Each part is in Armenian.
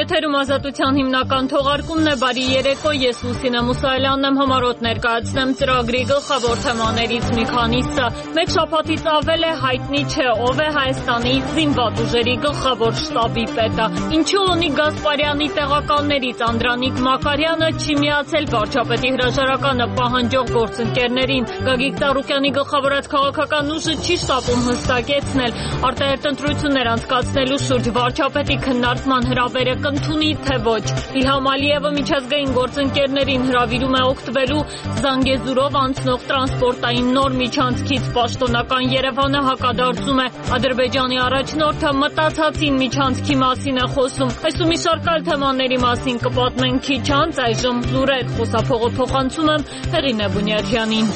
Եթերում ազատության հիմնական թողարկումն է, բարի երեկո, ես Լուսինե Մուսայելյանն եմ, համառոտ ներկայացնեմ ծրագրի գլխավոր թեմաներից մի քանիսը։ Մեկ շաբաթից ավել է հայտնի չէ ով է Հայաստանի զինված ուժերի գլխավոր շտաբի պետը։ Ինչու ունի Գասպարյանի տեղակալներից Անդրանիկ Մակարյանը չի միացել վարչապետի հրաժարականը պահանջող գործընկերներին։ Գագիկ Ծառուկյանի գլխավորած քաղաքական ուժը չի շտապում հստակեցնել արտահերտ ընտրություններ անցկացնելու շուրջ վարչապետի քննարկման հրավերը կընդունի թե ոչ։ Իլհամ Ալիևը միջազգային գործընկերներին հրավիրում է օգտվելու Զանգեզուրով անցնող տրանսպորտային նոր միջանցքից։ Պաշտոնական Երևանը հակադարձում է։ Ադրբեջանի առաջնորդը մտածածին միջանցքի մասին է խոսում։ Այս ու մի շարք այլ թեմաների մասին կպատմենք քիչ անց, այժմ լուրեր, խոսափողը փոխանցում եմ Հեղինե Բունյաթյանին։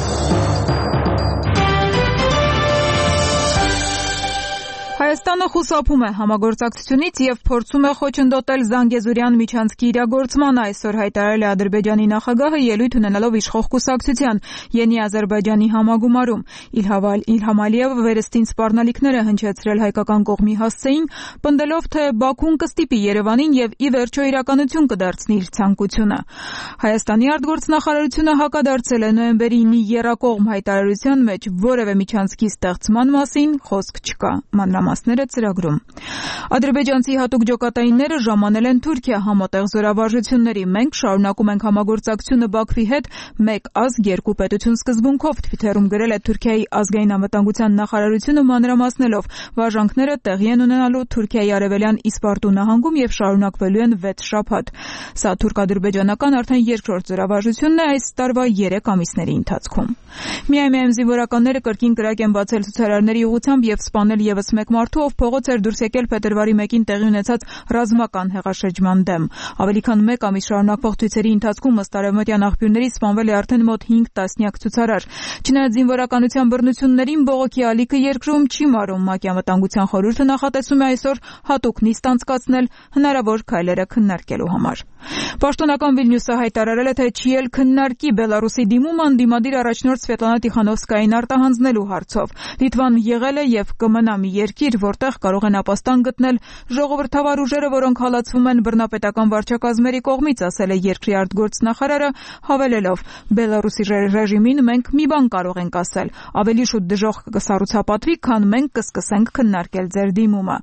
Հայաստանը խուսափում է համագործակցությունից և փորձում է խոչընդոտել Զանգեզուրյան միջանցքի իրագործմանը, այսօր հայտարարել է Ադրբեջանի նախագահը ելույթ ունենալով իշխող կուսակցության Ենի Ադրբեջանի համագումարում։ Իլհամ Ալիևը վերստին սպառնալիքներ է հնչեցրել հայկական կողմի հասցեին, պնդելով, թե Բաքուն կստիպի Երևանին և ի վերջո իրականություն կդարձնի իր ցանկությունը։ Հայաստանի արտգործնախարարությունը հակադարձել է նոյեմբերի մի եռակողմ հայտարարության մեջ, որևէ միջանցքի ստեղծման մասին խոսք չկա։ Մանրամասները ծրագրում։ Ադրբեջանցի հատուկ ջոկատայինները ժամանել են Թուրքիա համատեղ զորավարժությունների։ Մենք շարունակում ենք համագործակցությունը Բաքվի հետ մեկ ազգ երկու պետություն սկզբունքով, Թվիթերում գրել է Թուրքիայի ազգային անվտանգության նախարարությունը, մանրամասնելով վարժանքները տեղի են ունենալու Թուրքիայի արևելյան Իսպարտու նահանգում և շարունակվելու են 6 շաբաթ։ Սա թուրք-ադրբեջանական արդեն երկրորդ զորավարժությունն է այս տարվա 3 ամիսների ընթացքում։ Միայն զինվորականները կրկին կրակ են բացել ցուցարարների ուղղությամբ և սպանել ևս մեկ մարդու, ով փողոց էր դուրս եկել փետրվարի 1-ին տեղի ունեցած ռազմական հեղաշրջման դեմ։ Ավելի քան 1 ամիս շարունակվող ցույցերի ընթացքում ըստ արևմտյան աղբյուրների սպանվել է արդեն մոտ 5 տասնյակ ցուցարար։ Չնայած զինվորականության բռնություններին բողոքի ալիքը երկրում չի մարում, ՄԱԿ-ի անվտանգության խորհուրդը նախատեսում է այսօր հատուկ նիստ անցկացնել հնարավոր քայլերը քննարկելու համար։ Պաշտոնական Վիլնյուսը հայտարարել է, թե չի էլ քննարկի Բելարուսի դիմումը ընդդիմադիր առաջնորդ Սվետլանա Տիխանովսկային արտահանձնելու հարցով։ Լիտվան եղել է և կմնա մի երկիր, որտեղ կարող են ապաստան գտնել ժողովրդավար ուժերը, որոնք հալածվում են բռնապետական վարչակազմերի կողմից, ասել է երկրի արտգործնախարարը, հավելելով. Բելարուսի ռեժիմին մենք մի բան կարող ենք ասել. ավելի շուտ դժոխք կսառուցապատվի, քան մենք կսկսենք քննարկել ձեր դիմումը։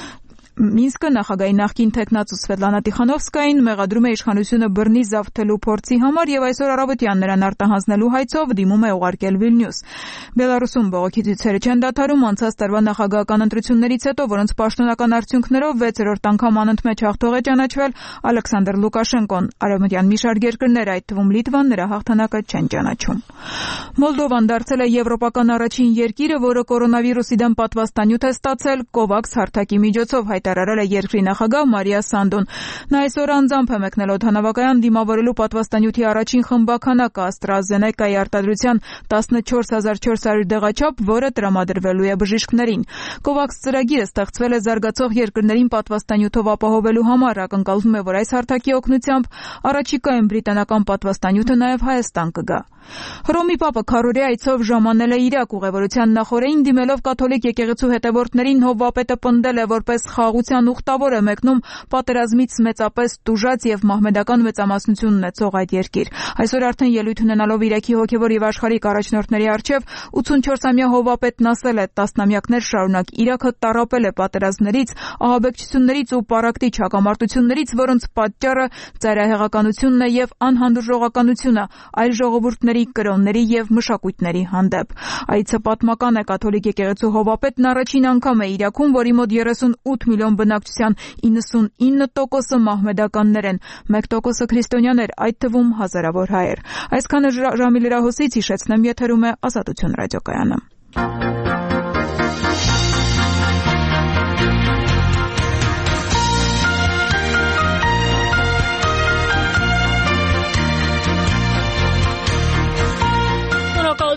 Մինսկը նախագահի նախկին թեկնածու Սվետլանա Տիխանովսկային մեղադրում է իշխանությունը բռնի զավթելու փորձի համար և այսօր առավոտյան նրան արտահանձնելու հայցով դիմում է ուղարկել Վիլնյուս։ Բելարուսում բողոքի ցույցերը չեն դադարում անցած տարվա նախագահական ընտրություններից հետո, որոնց պաշտոնական արդյունքներով 6-րդ անգամ անընդմեջ հաղթող է ճանաչվել Ալեքսանդր Լուկաշենկոն։ Արևմտյան մի շարք երկրներ, այդ թվում Լիտվան, նրա հաղթանակը չեն ճանաչում։ Մոլդովան դարձել է եվրոպական առաջին երկիրը, որը կորոնավիրուսի դեմ պատվաստանյութ է ստացել COVAX հարթակի միջոցով, հայտարարել է երկրի նախագահ Մարիա Սանդոն։ Նա այսօր անձամբ է մեկնել օդանավակայան դիմավորելու պատվաստանյութի առաջին խմբականակը AstraZeneca-ի արտադրության 14400 դեղաչափ, որը տրամադրվելու է բժիշկներին։ COVAX ծրագիրը ստեղծվել է զարգացող երկրներին պատվաստանյութով ապահովելու համար, ակնկալվում է, որ այս հարթակի օգնությամբ առաջիկայում բրիտանական պատվաստանյութը նաև Հայաստան կգա։ Հռոմի Պապը քառօրյա այցով ժամանել է Իրաք, ուղևորության նախօրեին դիմելով կաթոլիկ եկեղեցու հետևորդներին հովվապետը պնդել է, որպես խաղաղության ուխտավոր է մեկնում պատերազմից մեծապես տուժած և մահմեդական մեծամասնություն ունեցող այդ երկիր։ Այսօր արդեն ելույթ ունենալով Իրաքի հոգևոր և աշխարհիկ առաջնորդների առջև 84-ամյա հովվապետն ասել է. տասնամյակներ շարունակ Իրաքը տառապել է պատերազմներից, ահաբեկչություններից ու պառակտիչ հակամարտություններից, որոնց պատճառը ծայրահեղականությունն է և անհանդուրժողականությունը այլ ժողովուրդների, կրոնների և մշակույթների հանդեպ։ Այցը պատմական է, կաթոլիկ եկեղեցու հովվապետն առաջին անգամ է Իրաքում, որի մոտ 38 միլիոն բնակչության 99%-ը մահմեդականներ են, 1%-ը քրիստոնյաներ, այդ թվում հազարավոր հայեր։ Այսքանը ժամի լրահոսից հիշեցնեմ, եթերում է Ազատություն ռադիոկայանը։ Շնորհակալություն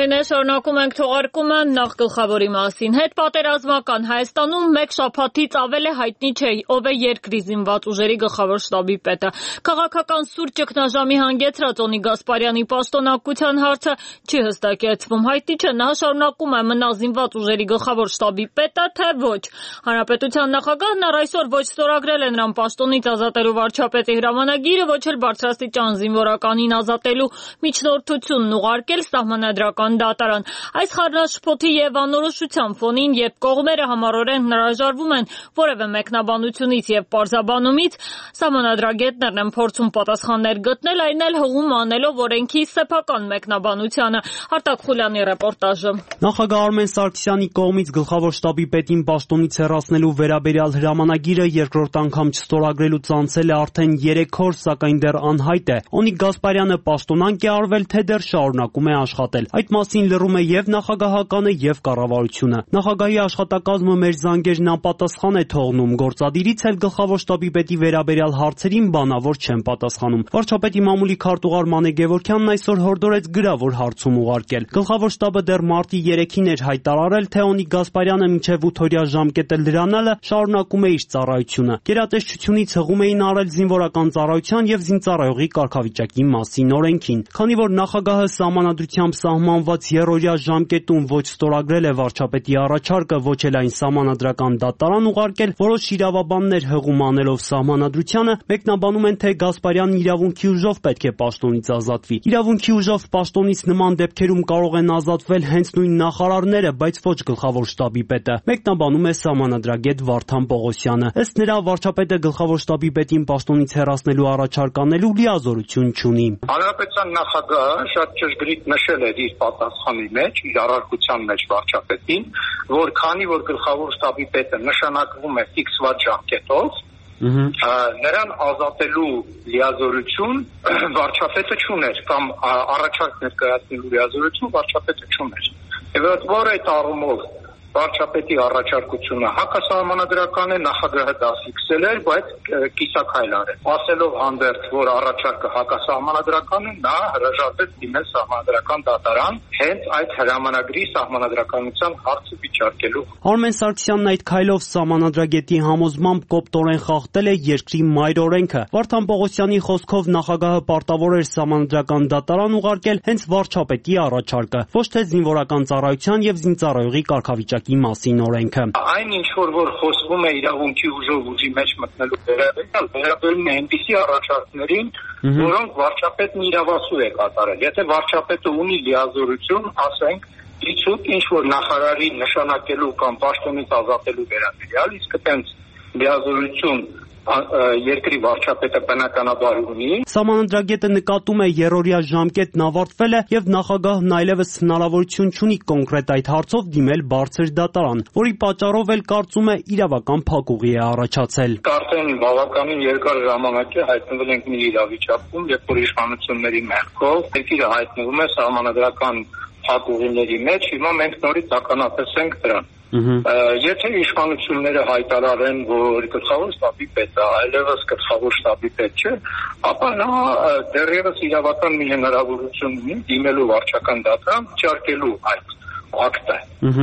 Բարեկամներ, շարունակում ենք թողարկումը նախ գլխավորի մասին։ Հետպատերազմական Հայաստանում մեկ շաբաթից ավել է հայտնի չէ ով է երկրի զինված ուժերի գլխավոր շտաբի պետը։ Քաղաքական սուր ճգնաժամի հանգեցրած Օնիկ Գասպարյանի պաշտոնակության հարցը չի հստակեցվում։ Հայտնի չէ նա շարունակում է մնալ զինված ուժերի գլխավոր շտաբի պետը, թե ոչ։ Հանրապետության նախագահն առ այսօր ոչ ստորագրել է նրան պաշտոնից ազատելու վարչապետի հրամանագիրը, ոչ էլ բարձրաստիճան զինվորականին ազատելու միջնորդությունն ուղարկել Սահմանադրական դատարան։ Այս խառնաշփոթի եւ անորոշության ֆոնին, երբ կողմերը համառորեն հրաժարվում են որևէ մեկնաբանությունից եւ պարզաբանումից, սահմանադրագետներն են փորձում պատասխաններ գտնել, այն էլ հողում անելով օրենքի սեփական մեկնաբանությանը։ Արտակ Խուլյանի ռեպորտաժը։ Նախագահ Արմեն Սարգսյանի կողմից գլխավոր շտաբի պետին պաշտոնից հեռացնելու վերաբերյալ հրամանագիրը երկրորդ անգամ չստորագրելուց անցել է արդեն 3 օր, սակայն դեռ անհայտ է Օնիկ Գասպարյանը պաշտոնանկ է արվել, թե դեռ շարունակում է աշխատել։ Այդ մասին լռում է եւ նախագահականը եւ կառավարությունը։ Նախագահի աշխատակազմը մեր զանգերն անպատասխան է թողնում, գործադիրից էլ գլխավոր շտաբի պետի վերաբերյալ հարցերին բանավոր չեն պատասխանում։ Վարչապետի մամուլի քարտուղար Մանե Գևորգյանն այսօր հորդորեց գրավոր հարցում ուղարկել։ Գլխավոր շտաբը դեռ մարտի 3-ին էր հայտարարել, թե Օնիկ Գասպարյանը մինչև 8-օրյա ժամկետը լրանալը շարունակում է իր ծառայությունը։ Գերատեսչությունից հղում էին արել զինվորական ծառայության եւ զինծառայողի կարգավիճակի մասին օրենքին։ Քանի որ նախագահը սահմանադրությամբ սահմանված երրորդյա ժամկետում ոչ ստորագրել է վարչապետի առաջարկը, ոչ էլ այն սահմանադրական դատարան ուղարկել, որոշ իրավաբաններ հղում անելով սահմանադրությանը մեկնաբանում են, թե Գասպարյանն իրավունքի ուժով պետք է պաշտոնից ազատվի։ Իրավունքի ուժով պաշտոնից նման դեպքերում կարող են ազատվել հենց նույն նախարարները, բայց ոչ գլխավոր շտաբի պետը, մեկնաբանում է սահմանադրագետ Վարդան Պողոսյանը։ Ըստ նրա, վարչապետը գլխավոր շտաբի պետին պաշտոնից հեռացնելու առաջարկ անելու լիազորություն չունի։ Հանրապետության նախագահը շատ ճշգրիտ նշել էր իր պատասխանի մեջ, իր առարկության մեջ վարչապետին, որ քանի որ գլխավոր շտաբի պետը նշանակվում է ֆիքսված ժամկետով, նրան ազատելու լիազորություն վարչապետը չուներ կամ առաջարկ ներկայացնելու լիազորություն վարչապետը չուներ։ Եվ որ այդ առումով վարչապետի առաջարկությունը հակասահմանադրական է, նախագահը դա ֆիքսել էր, բայց կիսաքայլ արել։ Ասելով հանդերձ, որ առաջարկը հակասահմանադրական է, նա հրաժարվեց դիմել սահմանադրական դատարան, հենց այդ հրամանագրի սահմանադրականության հարցը վիճարկելու։ Արմեն Սարգսյանն այդ քայլով սահմանադրագետի համոզմամբ կոպտորեն խախտել է երկրի մայր օրենքը։ Վարդան Պողոսյանի խոսքով նախագահը պարտավոր էր սահմանադրական դատարան ուղարկել հենց վարչապետի առաջարկը, ոչ թե զինվորական ծառայության եւ զինծառայողի կարգավիճակի մասին օրենքը։ Այն ինչ որ խոսվում է իրավունքի ուժով ուժի մեջ մտնելու վերաբերում է այնպիսի առաջարկներին, որոնք վարչապետն իրավասու է կատարել։ Եթե վարչապետը ունի լիազորություն, ասենք, իցուկ ինչ որ նախարարի նշանակելու կամ պաշտոնից ազատելու վերաբերյալ, իսկ այդպես լիազորություն երկրի վարչապետը բնականաբար ունի։ Սահմանադրագետը նկատում է երրորդյա ժամկետն ավարտվել է եւ նախագահն այլևս հնարավորություն չունի կոնկրետ այդ հարցով դիմել բարձր դատարան, որի պատճառով էլ կարծում է իրավական փակուղի է առաջացել։ Արդեն բավականին երկար ժամանակ է հայտնվել ենք մի իրավիճակում, երբ որ իշխանությունների մեղքով երկիրը հայտնվում է սահմանադրական փակուղիների մեջ, հիմա մենք նորից ականատեսենք դրան։ Եթե իշխանությունները հայտարարեն, որ գլխավոր շտաբի պետը այլևս գլխավոր շտաբի պետ չէ, ապա նա դեռևս իրավական մի հնարավորություն ունի դիմելու վարչական դատարան վճարելու այդ ակտը։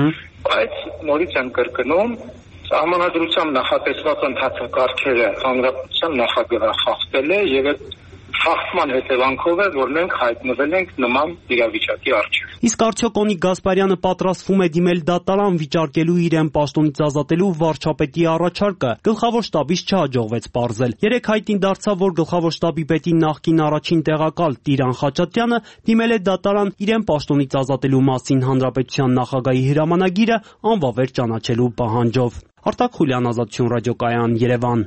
Բայց նորից եմ կրկնում, սահմանադրությամբ նախատեսված ընթացակարգերը հանրապետության նախագահը խախտել է եւ խախտման հետևանքով է, որ մենք հայտնվել ենք նման իրավիճակի առջև։ Իսկ արդյոք Օնիկ Գասպարյանը պատրաստվում է դիմել դատարան վիճարկելու իրեն պաշտոնից ազատելու վարչապետի առաջարկը։ Գլխավոր շտաբից չհաջողվեց պարզել։ Երեք հայտնի դարձավ, որ գլխավոր շտաբի պետի նախկին առաջին տեղակալ Տիրան Խաչատրյանը դիմել է դատարան իրեն պաշտոնից ազատելու մասին հանրապետության նախագահի հրամանագիրը անվավեր ճանաչելու պահանջով։ Արտակ Խուլյան, Ազատություն ռադիոկայան, Երևան։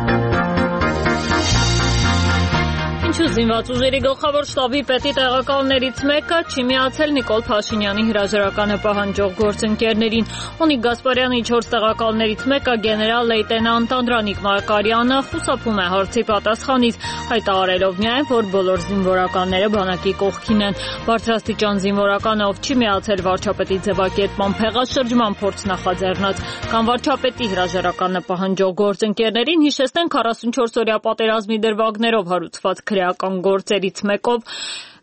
Ինչու զինված ուժերի գլխավոր շտաբի պետի տեղակալներից մեկը չի միացել Նիկոլ Փաշինյանի հրաժարականը պահանջող գործընկերներին։ Օնիկ Գասպարյանի 4 տեղակալներից մեկը գեներալ լեյտենանտ Անդրանիկ Մարկարյանը խուսափում է հարցի պատասխանից, հայտարարելով միայն, որ բոլոր զինվորականները բանակի կողքին են։ Բարձրաստիճան զինվորականը, ով չի միացել վարչապետի ձևակերպման փեղաշրջման փորձ նախաձեռնած կամ վարչապետի հրաժարականը պահանջող գործընկերներին, հիշեցնենք 44-օրյա պատերազմի դրվագներով հարուցված քրեական գործերից մեկով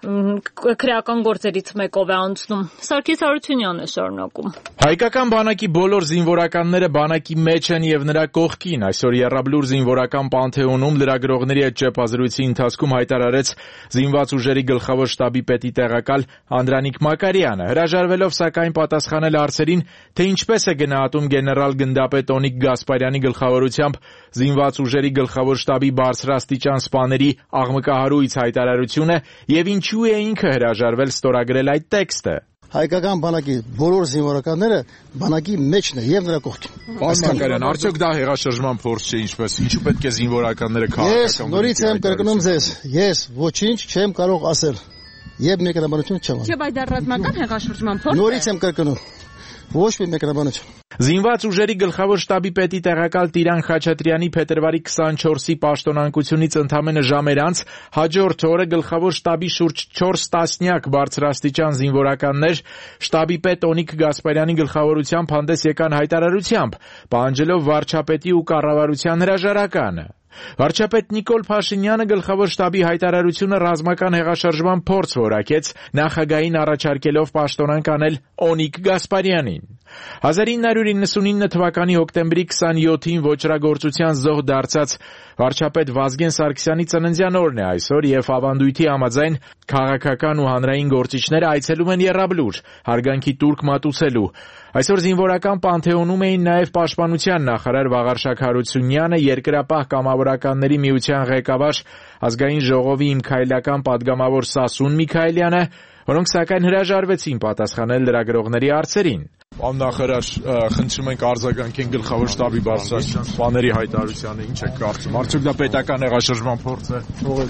քրեական գործերից մեկով է անցնում։ Սարգիս Հարությունյանը շարունակում։ Հայկական բանակի բոլոր զինվորականները բանակի մեջ են եւ նրա կողքին։ Այսօր Եռաբլուր զինվորական պանթեոնում լրագրողների հետ ճեպազրույցի ընթացքում հայտարարեց զինված ուժերի գլխավոր շտաբի պետի տեղակալ Անդրանիկ Մակարյանը, հրաժարվելով սակայն պատասխանել հարցերին, թե ինչպես է գնահատում գեներալ գնդապետ Օնիկ Գասպարյանի գլխավորությամբ զինված ուժերի գլխավոր շտաբի բարձրաստիճան սպաների աղմկահարույց հայտարարությունը եւ ինչու է ինքը հրաժարվել ստորագրել այդ տեքստը։ Հայկական բանակի բոլոր զինվորականները բանակի մեջն է եւ նրա կողքին։ Պարոն Մակարյան, արդյոք դա հեղաշրջման փորձ չէ, ինչպես ինչու պետք է զինվորականները քաղաքական։ Ես նորից եմ կրկնում ձեզ, ես ոչինչ չեմ կարող ասել եւ մեկնաբանություն չեմ անում։ Չէ, բայց դա ռազմական հեղաշրջման փորձ է։ Նորից եմ կրկնում։ Ոչ մի մեկնաբանություն։ Զինված ուժերի գլխավոր շտաբի պետի տեղակալ Տիրան Խաչատրյանի փետրվարի 24-ի պաշտոնանկությունից ընդամենը ժամեր անց հաջորդ օրը գլխավոր շտաբի շուրջ 4 տասնյակ բարձրաստիճան զինվորականներ շտաբի պետ Օնիկ Գասպարյանի գլխավորությամբ հանդես եկան հայտարարությամբ, պահանջելով վարչապետի ու կառավարության հրաժարականը։ Վարչապետ Նիկոլ Փաշինյանը գլխավոր շտաբի հայտարարությունը ռազմական հեղաշրջման փորձ որակեց, նախագահին առաջարկելով պաշտոնանկ անել Օնիկ Գասպարյանին։ 1999 թվականի հոկտեմբերի 27-ին ոճրագործության զոհ դարձած վարչապետ Վազգեն Սարգսյանի ծննդյան օրն է այսօր եւ ավանդույթի համաձայն քաղաքական ու հանրային գործիչները այցելում են Եռաբլուր, հարգանքի տուրք մատուցելու։ Այսօր զինվորական պանթեոնում էին նաև պաշտպանության նախարար Վաղարշակ Հարությունյանը, Երկրապահ կամավորականների միության ղեկավար ազգային ժողովի իմքայլական падգամավոր Սասուն Միքայելյանը, որոնք սակայն հրաժարվեցին պատասխանել լրագրողների հարցերին։ Պարոն նախարար, խնդրում ենք արձագանքեն գլխավոր շտաբի բարձրաստիճան սպաների հայտարարությանը, ինչ եք կարծում, արդյոք դա պետական հեղաշրջման փորձ է։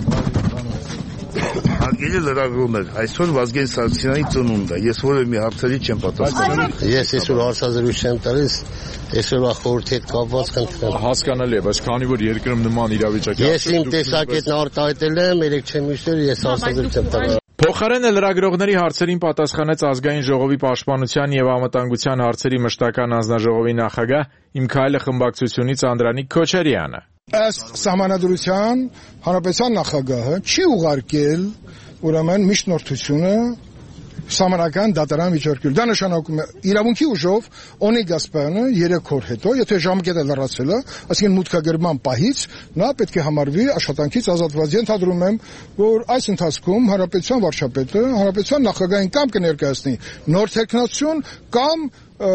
Հարգելի լրագրողներ, այսօր Վազգեն Սարգսյանի ծնունդ է, ես որևէ մի հարցերի չեմ պատասխանում։ Ես այսօր հարցազրույց չեմ տալիս, այսօրվա խորհրդի հետ կապված խնդրեմ։ Հասկանալի է, բայց քանի որ երկրում նման իրավիճակ է։ Ես իմ տեսակետն արտահայտել եմ, երեք չեմ իշտել, ես հարցազրույց եմ տալիս։ Փոխարենը լրագրողների հարցերին պատասխանեց ազգային ժողովի պաշտպանության եւ անվտանգության հարցերի մշտական անձնաժողովի նախագահ Իմքայլը խմբակցությունից Անդրանիկ Քոչարյանը։ Ըստ սահմանադրության հանրապետության նախագահը չի ուղարկել ուրեմն միջնորդությունը սահմանական դատարան վիճարկել։ Դա նշանակում է իրավունքի ուժով Օնիկ Գասպարյանը 3 օր հետո, եթե ժամկետը լրացել է, այսինքն մուտքագրման պահից, նա պետք է համարվի աշխատանքից ազատված։ Ենթադրում եմ, որ այս ընթացքում հանրապետության վարչապետը հանրապետության նախագահին կամ կներկայացնի նոր թեկնածություն կամ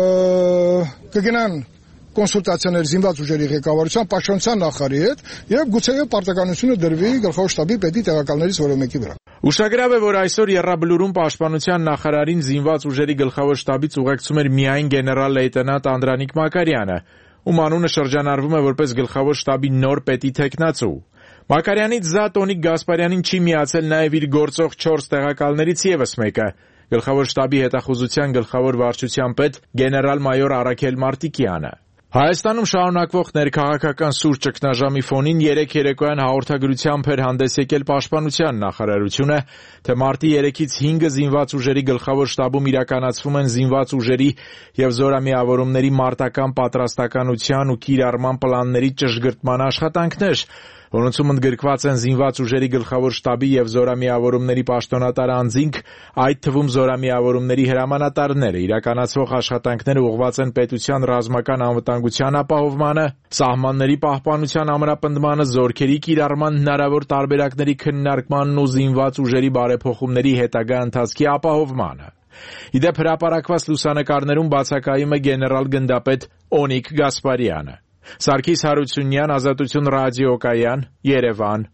կգնան կոնսուլտացիաներ զինված ուժերի ղեկավարության պաշտպանության նախարարի հետ եւ գուցեև պարտականությունը դրվի գլխավոր շտաբի պետի տեղակալներից որևէ մեկի վրա։ Ուշագրավ է, որ այսօր Եռաբլուրում պաշտպանության նախարարին զինված ուժերի գլխավոր շտաբից ուղեկցում էր միայն գեներալ լեյտենանտ Անդրանիկ Մակարյանը, ում անունը շրջանառվում է որպես գլխավոր շտաբի նոր պետի թեկնածու։ Մակարյանից զատ Օնիկ Գասպարյանին չի միացել նաև իր գործող 4 տեղակալներից եւս մեկը՝ գլխավոր շտաբի հետախուզության գլխավոր վարչության պետ գեներալ-մայոր Արաքել Մարտիկյանը։ Հայաստանում շարունակվող ներքաղաքական սուր ճգնաժամի ֆոնին 3 երեկոյան հաղորդագրությամբ էր հանդես եկել պաշտպանության նախարարությունը, թե մարտի 3-ից 5 զինված ուժերի գլխավոր շտաբում իրականացվում են զինված ուժերի եւ զորամիավորումների մարտական պատրաստականության ու կիրառման պլանների ճշգրտման աշխատանքներ, որոնցում ընդգրկված են զինված ուժերի գլխավոր շտաբի եւ զորամիավորումների պաշտոնատար անձինք, այդ թվում զորամիավորումների հրամանատարները։ Իրականացվող աշխատանքները ուղղված են պետության ռազմական անվտանգության ապահովմանը, սահմանների պահպանության ամրապնդմանը, զորքերի կիրառման հնարավոր տարբերակների քննարկմանն ու զինված ուժերի բարեփոխումների հետագա ընթացքի ապահովմանը։ Իդեպ հրապարակված լուսանկարներում բացակայում է գեներալ գնդապետ Օնիկ Գասպարյանը։ Սարգիս Հարությունյան, Ազատություն ռադիոկայան, Երևան։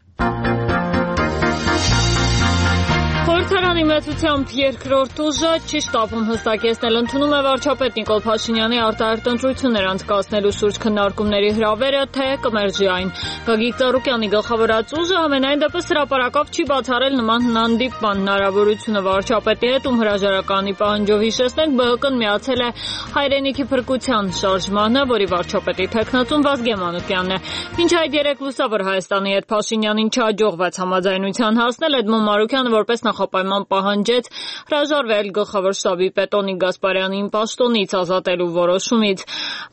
Խորհրդարանի մեծությամբ երկրորդ ուժը ճիշտ ապում հստակեցնել ընդունում է վարչապետ Նիկոլ Փաշինյանի արտահերտ ընտրություններ անցկացնելու շուրջ քննարկումների հրավերը, թե կմերժի այն։ Գագիկ Ծառուկյանի գլխավորած ուժը համենայն դեպս հրապարակավ չի բացառել նման հանդիպման հնարավորությունը վարչապետի հետ, ում հրաժարականի պահանջով հիշեցնենք ԲՀԿ-ն միացել է հայրենիքի փրկության շարժմանը, որի վարչապետի թեկնածուն Վազգեն Մանուկյանն է։ Մինչ այդ երեք լուսավոր Հայաստանի հետ Փաշինյանին չհաջողվեց համաձայնության հասնել, Էդմոն Մարուկյանը որպես նախապայման պահանջեց հրաժարվել գլխավոր շտաբի պետ Օնիկ Գասպարյանին պաշտոնից ազատելու որոշումից։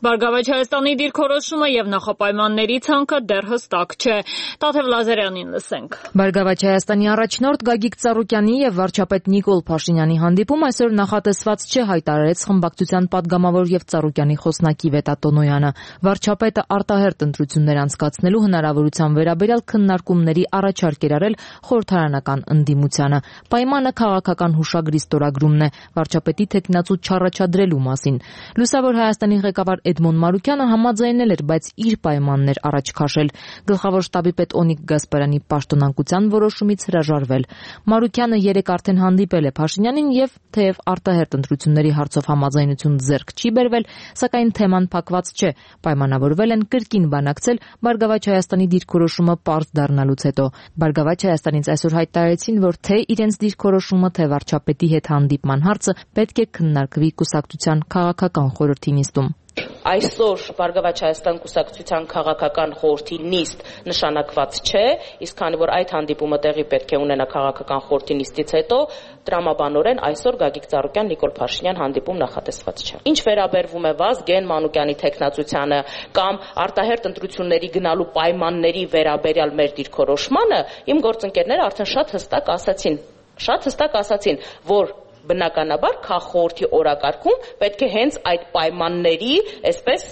Բարգավաճ Հայաստանի դիրքորոշումը եւ նախապայմանների ցանկը դեռ հստակ չէ։ Տաթև Լազարյանին լսենք։ Բարգավաճ Հայաստանի առաջնորդ Գագիկ Ծառուկյանի եւ վարչապետ Նիկոլ Փաշինյանի հանդիպում այսօր նախատեսված չէ, հայտարարեց խմբակցության падգամավոր եւ Ծառուկյանի խոսնակի Վետա Տոնոյանը։ Վարչապետը արտահերթ ընտրություններ անցկացնելու հնարավորության վերաբերյալ քննարկումների առաջարկ էր արել խորհրդարանական ընդդիմությանը։ Պայմանը քաղաքական հուշագրի ստորագրումն է, վարչապետի թեկնածու չառաջադրելու մասին։ Լուսավոր Հայաստանի ղեկավար Էդմոն Մարուկյանը համաձայնել էր, բայց իր պայմաններ առաջ քաշել։ Գլխավոր շտաբի պետ Օնիկ Գասպարյանի պաշտոնակության որոշումից հրաժարվել։ Մարուկյանը երեկ արդեն հանդիպել է Փաշինյանին եւ թեև արտահերթ ընտրությունների հարցով համաձայնություն ձեռք չի բերվել, սակայն թեման փակված չէ։ Պայմանավորվել են կրկին բանակցել Բարգավաճ Հայաստանի դիրքորոշումը պարզ դառնալուց հետո։ Բարգավաճ Հայաստանից այսօր հայտարարեցին, որ թե իրենց դիրքորոշումը, թե վարչապետի հետ հանդիպման հարցը պետք է քննարկվի կուսակցության քաղաքական խորհրդի նիստում։ Այսօր Բարգավաճ Հայաստան կուսակցության քաղաքական խորհրդի նիստ նշանակված չէ, իսկ քանի որ այդ հանդիպումը տեղի պետք է ունենա քաղաքական խորհրդի նիստից հետո, տրամաբանորեն այսօր Գագիկ Ծառուկյան Նիկոլ Փաշինյան հանդիպում նախատեսված չէ։ Ինչ վերաբերվում է Վազգեն Մանուկյանի թեկնածությանը կամ արտահերթ ընտրությունների գնալու պայմանների վերաբերյալ մեր դիրքորոշմանը, իմ գործընկերները արդեն շատ հստակ ասացին, որ բնականաբար քաղաքխորհրդի օրակարգում պետք է հենց այդ պայմանների այսպես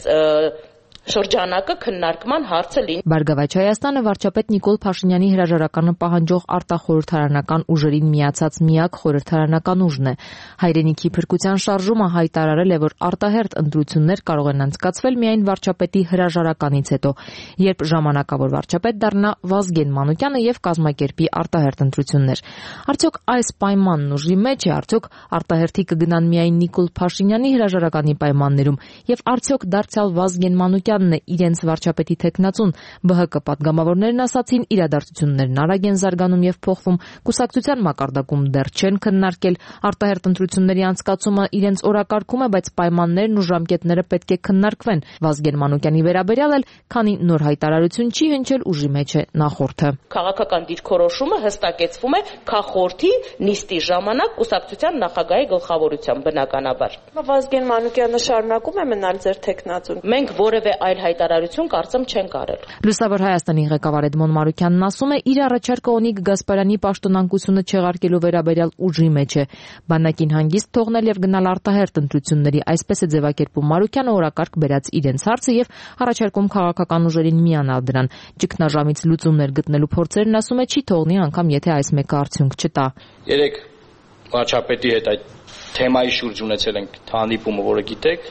շրջանակը քննարկման հարցը լինի։ Բարգավաճ Հայաստանը վարչապետ Նիկոլ Փաշինյանի հրաժարականը պահանջող արտախորհրդարանական ուժերին միացած միակ խորհրդարանական ուժն է։ Հայրենիքի փրկության շարժումը հայտարարել է, որ արտահերթ ընտրություններ կարող են անցկացվել միայն վարչապետի հրաժարականից հետո, երբ ժամանակավոր վարչապետ դառնա Վազգեն Մանուկյանը եւ կազմակերպի արտահերթ ընտրություններ։ Արդյոք այս պայմանն ուժի մեջ է, արդյոք արտահերթի կգնան միայն Նիկոլ Փաշինյանի հրաժարականի պայմաններում եւ արդյոք դարձյալ Վազգեն Մանուկյանն է իրենց վարչապետի թեկնածուն։ ԲՀԿ падգամավորներն ասացին, իրադարձություններն արագ են զարգանում եւ փոխվում, կուսակցության մակարդակում դեռ չեն քննարկել, արտահերթ ընտրությունների անցկացումը իրենց օրակարգում է, բայց պայմաններն ու ժամկետները պետք է քննարկվեն։ Վազգեն Մանուկյանի վերաբերյալ էլ, քանի նոր հայտարարություն չի հնչել, ուժի մեջ է նախորդը։ Քաղաքական դիրքորոշումը հստակեցվում է քաղաքխորհրդի նիստի ժամանակ կուսակցության նախագահի գլխավորությամբ, բնականաբար։ Վազգեն Մանուկյանը շարունակում է մնալ ձեր թեկնածուն։ Մենք որևէ այլ հայտարարություն կարծեմ չենք արել։ Լուսավոր Հայաստանի ղեկավար Էդմոն Մարուկյանն ասում է, իր առաջարկը Օնիկ Գասպարյանի պաշտոնակությունը չեղարկելու վերաբերյալ ուժի մեջ է։ Բանակին հանգիստ թողնել եւ գնալ արտահերթ ընտրությունների, այսպես է ձևակերպում Մարուկյանը օրակարգ բերած իրենց հարցը եւ առաջարկում քաղաքական ուժերին միանալ դրան։ Ճգնաժամից լուծումներ գտնելու փորձերն, ասում է, չի թողնի անգամ եթե այս մեկը արդյունք չտա։ Երեք վարչապետի հետ այդ թեմայի շուրջ ունեցել ենք հանդիպումը, որը գիտեք։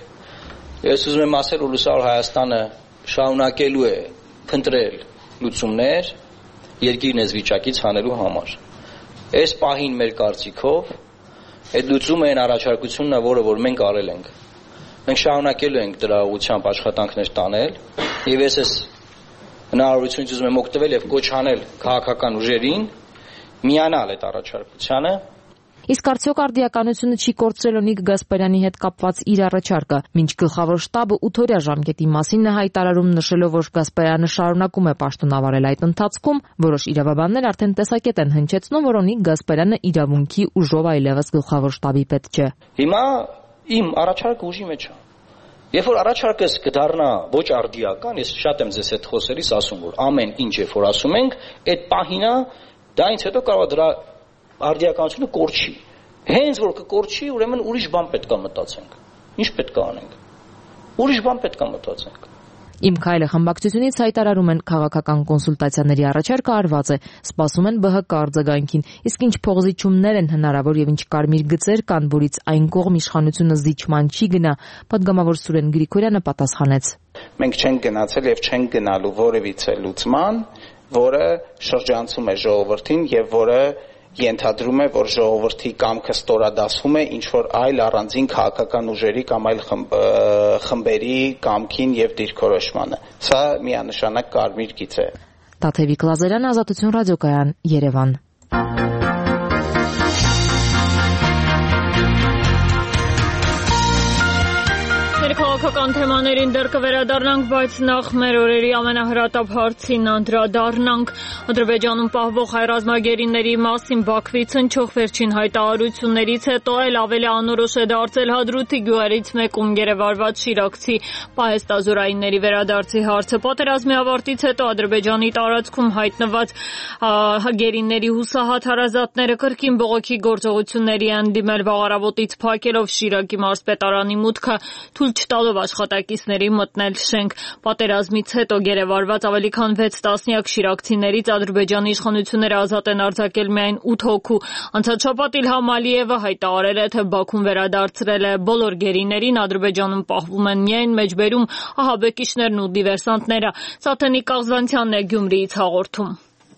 Ես ուզում եմ ասել, որ Լուսավոր Հայաստանը շարունակելու է փնտրել լուծումներ երկիրն այս վիճակից հանելու համար։ Այս պահին մեր կարծիքով այդ լուծումը այն առաջարկությունն է, որը մենք արել ենք։ Մենք շարունակելու ենք դրա ուղղությամբ աշխատանքներ տանել եւ ես այս հնարավորությունից ուզում եմ օգտվել եւ կոչ անել քաղաքական ուժերին միանալ այդ առաջարկությանը։ Իսկ արդյոք արդիականությունը չի կորցրել Օնիկ Գասպարյանի հետ կապված իր առաջարկը։ Մինչ գլխավոր շտաբը 8-օրյա ժամկետի մասին է հայտարարում, նշելով, որ Գասպարյանը շարունակում է պաշտոնավարել այդ ընթացքում, որոշ իրավաբաններ արդեն տեսակետ են հնչեցնում, որ Օնիկ Գասպարյանը իրավունքի ուժով այլևս գլխավոր շտաբի պետ չէ։ Հիմա իմ առաջարկը ուժի մեջ է։ Երբ որ առաջարկս կդառնա ոչ արդիական, ես շատ եմ ձեզ հետ խոսելիս ասում, որ ամեն ինչ երբ որ ասում ենք, այդ պահինա դա ինձ հետո կարող է դրա արդիականությունը կորչի։ Հենց որ կկորչի, ուրեմն ուրիշ բան պետք է մտածենք։ Ինչ պետք է անենք։ Ուրիշ բան պետք է մտածենք։ Իմ քայլը խմբակցությունից հայտարարում են քաղաքական կոնսուլտացիաների առաջարկը արված է, սպասում են ԲՀԿ արձագանքին, իսկ ինչ փողզիչումներ են հնարավոր եւ ինչ կարմիր գծեր կան, որից այն կողմ իշխանությունը զիջման չի գնա, падգամավոր Սուրեն Գրիգորյանը պատասխանեց։ Մենք չենք գնացել եւ չենք գնալու որևիցե լուծման, որը շրջանցում է ժողովրդին եւ որը ենթադրում է, որ ժողովրդի կամքը ստորադասվում է ինչ-որ այլ առանձին քաղաքական ուժերի կամ այլ խմբերի կամքին եւ դիրքորոշմանը։ Սա միանշանակ կարմիր գիծ է։ Տաթևիկ Լազարյան, Ազատություն ռադիոկայան, Երևան։ քաղաքական թեմաներին դեռ կվերադառնանք, բայց նախ մեր օրերի ամենահրատապ հարցին անդրադառնանք։ Ադրբեջանում պահվող հայ ռազմագերիների մասին Բաքվից հնչող վերջին հայտարարություններից հետո էլ ավելի անորոշ է դարձել Հադրութի գյուղերից մեկում գերեվարված շիրակցի պահեստազորայինների վերադարձի հարցը։ Պատերազմի ավարտից հետո Ադրբեջանի տարածքում հայտնված գերիների հուսահատ հարազատները կրկին բողոքի գործողությունների են դիմել վաղարավոտից փակելով Շիրակի մարզպետարանի մուտքը, թույլ չտալով աշխատակիցների մտնել շենք։ Պատերազմից հետո գերեվարված ավելի քան 6 տասնյակ շիրակցիներից Ադրբեջանի իշխանությունները ազատ են արձակել միայն 8 հոգու։ Անցած շաբաթ Իլհամ Ալիևը հայտարարել է, թե Բաքուն վերադարձրել է բոլոր գերիներին, Ադրբեջանում պահվում են միայն մեջբերում ահաբեկիչներն ու դիվերսանտները։ Սաթենիկ Կաղզանցյանն է Գյումրիից հաղորդում։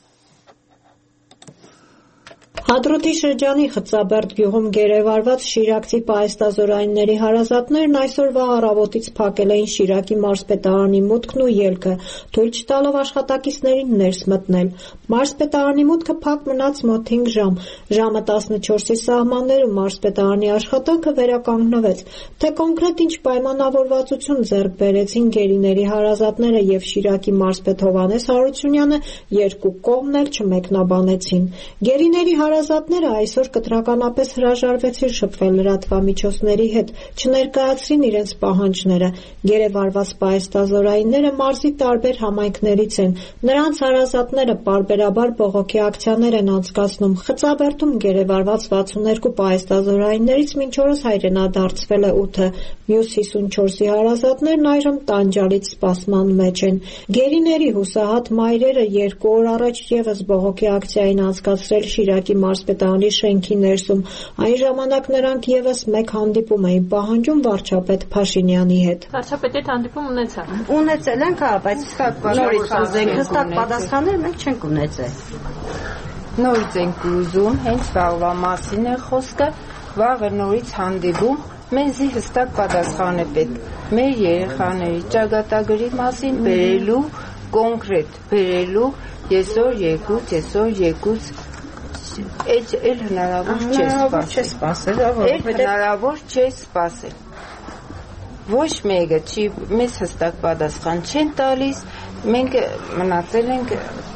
Հադրութի շրջանի Խծաբերդ գյուղում գերեվարված շիրակցի պահեստազորայինների հարազատներն այսօր վաղ առավոտից փակել էին Շիրակի մարզպետարանի մուտքն ու ելքը, թույլ չտալով աշխատակիցներին ներս մտնել։ Մարզպետարանի մուտքը փակ մնաց մոտ 5 ժամ։ Ժամը 14-ի սահմաններում մարզպետարանի աշխատանքը վերականգնվեց։ Թե կոնկրետ ինչ պայմանավորվածություն ձեռք բերեցին գերիների հարազատները եւ Շիրակի մարզպետ Հովհաննես Հարությունյանը, երկու կողմն էլ չմեկնաբանեցին։ Գերիների հարազատները այսօր կտրականապես հրաժարվեցին շփվել լրատվամիջոցների հետ, չներկայացրին իրենց պահանջները։ Գերեվարված պահեստազորայինները մարզի տարբեր համայնքներից են։ Նրանց հարազատները պարբերաբար բողոքի ակցիաներ են անցկացնում։ Խծաբերդում գերեվարված 62 պահեստազորայիններից մինչ օրս հայրենադարձվել է 8-ը։ Մյուս 54-ի հարազատներն այժմ տանջալից սպասման մեջ են։ Գերիների հուսահատ մայրերը 2 օր առաջ ևս բողոքի ակցիա են անցկացրել Շիրակի մարզպետարանի շենքի ներսում։ Այն ժամանակ նրանք ևս մեկ հանդիպում էին պահանջում վարչապետ Փաշինյանի հետ։ Վարչապետի հետ հանդիպում ունեցա։ Ունեցել ենք, բայց հստակ պատասխաններ մենք չենք ունեցել։ Նորից ենք ուզում, հենց վաղվա մասին է խոսքը, վաղը նորից հանդիպում, մեզի հստակ պատասխան է պետք։ Մեր երեխաների ճակատագրի մասին բերելու, կոնկրետ բերելու, այսօր եկուց Էլ հնարավոր չէ սպասել։ Էլ հնարավոր չէ սպասել։ Ոչ մեկը չի մեզ հստակ պատասխան չեն տալիս, մենք մնացել ենք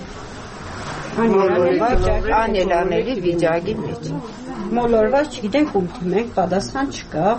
անելանելի վիճակի մեջ։ Մոլորված չգիտենք ում թիմենք, պատասխան չկա։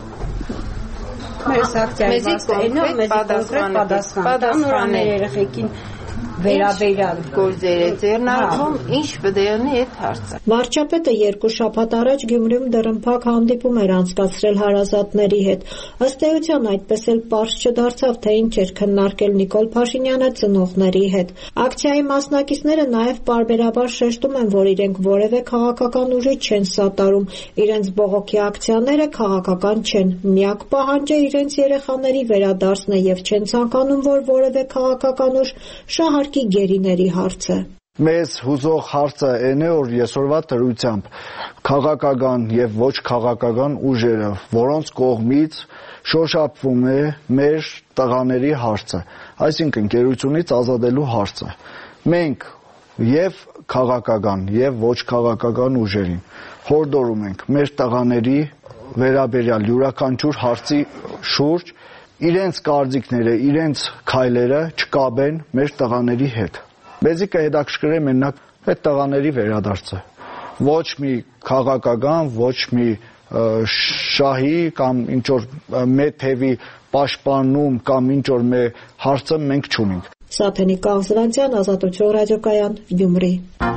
Մեր ակցիայի վաստայինով մեզ կոնկրետ պատասխան մեր երեխեքին վերաբերյալ գործերը ձեռնարկում, ինչ բդերնի այդ հարցը։ Վարչապետը 2 շաբաթ առաջ Գյումրիում դռնփակ հանդիպում էր անցկացրել հարազատների հետ։ Ըստ էության այդպես էլ պարզ չդարձավ, թե ինչ էր քննարկել Նիկոլ Փաշինյանը ծնողների հետ։ Ակցիայի մասնակիցները նաև պարբերաբար շեշտում են, որ իրենք որևէ քաղաքական ուժի չեն սատարում, իրենց բողոքի ակցիաները քաղաքական չեն։ Միակ պահանջը իրենց երեխաների վերադարձն է եւ չեն ցանկանում, որ որևէ քաղաքական ուժ շահարկի գերիների հարցը։ Մեզ հուզող հարցը այն է, որ այսօրվա դրությամբ քաղաքական եւ ոչ քաղաքական ուժերը, որոնց կողմից շոշափվում է մեր տղաների հարցը, այսինքն գերությունից ազատելու հարցը։ Մենք եւ քաղաքական եւ ոչ քաղաքական ուժերին հորդորում ենք մեր տղաների վերաբերյալ յուրաքանչյուր հարցի շուրջ իրենց կարծիքները, իրենց քայլերը չկապեն մեր տղաների հետ։ Մեզի կհետաքրքրի մենակ այդ տղաների վերադարձը։ Ոչ մի քաղաքական, ոչ մի շահի կամ ինչ որ մեթևի պաշտպանում կամ ինչ որ մեր հարցը մենք չունենք։ Սաթենիկ Կաղզանցյան, Ազատություն ռադիոկայան, Գյումրի։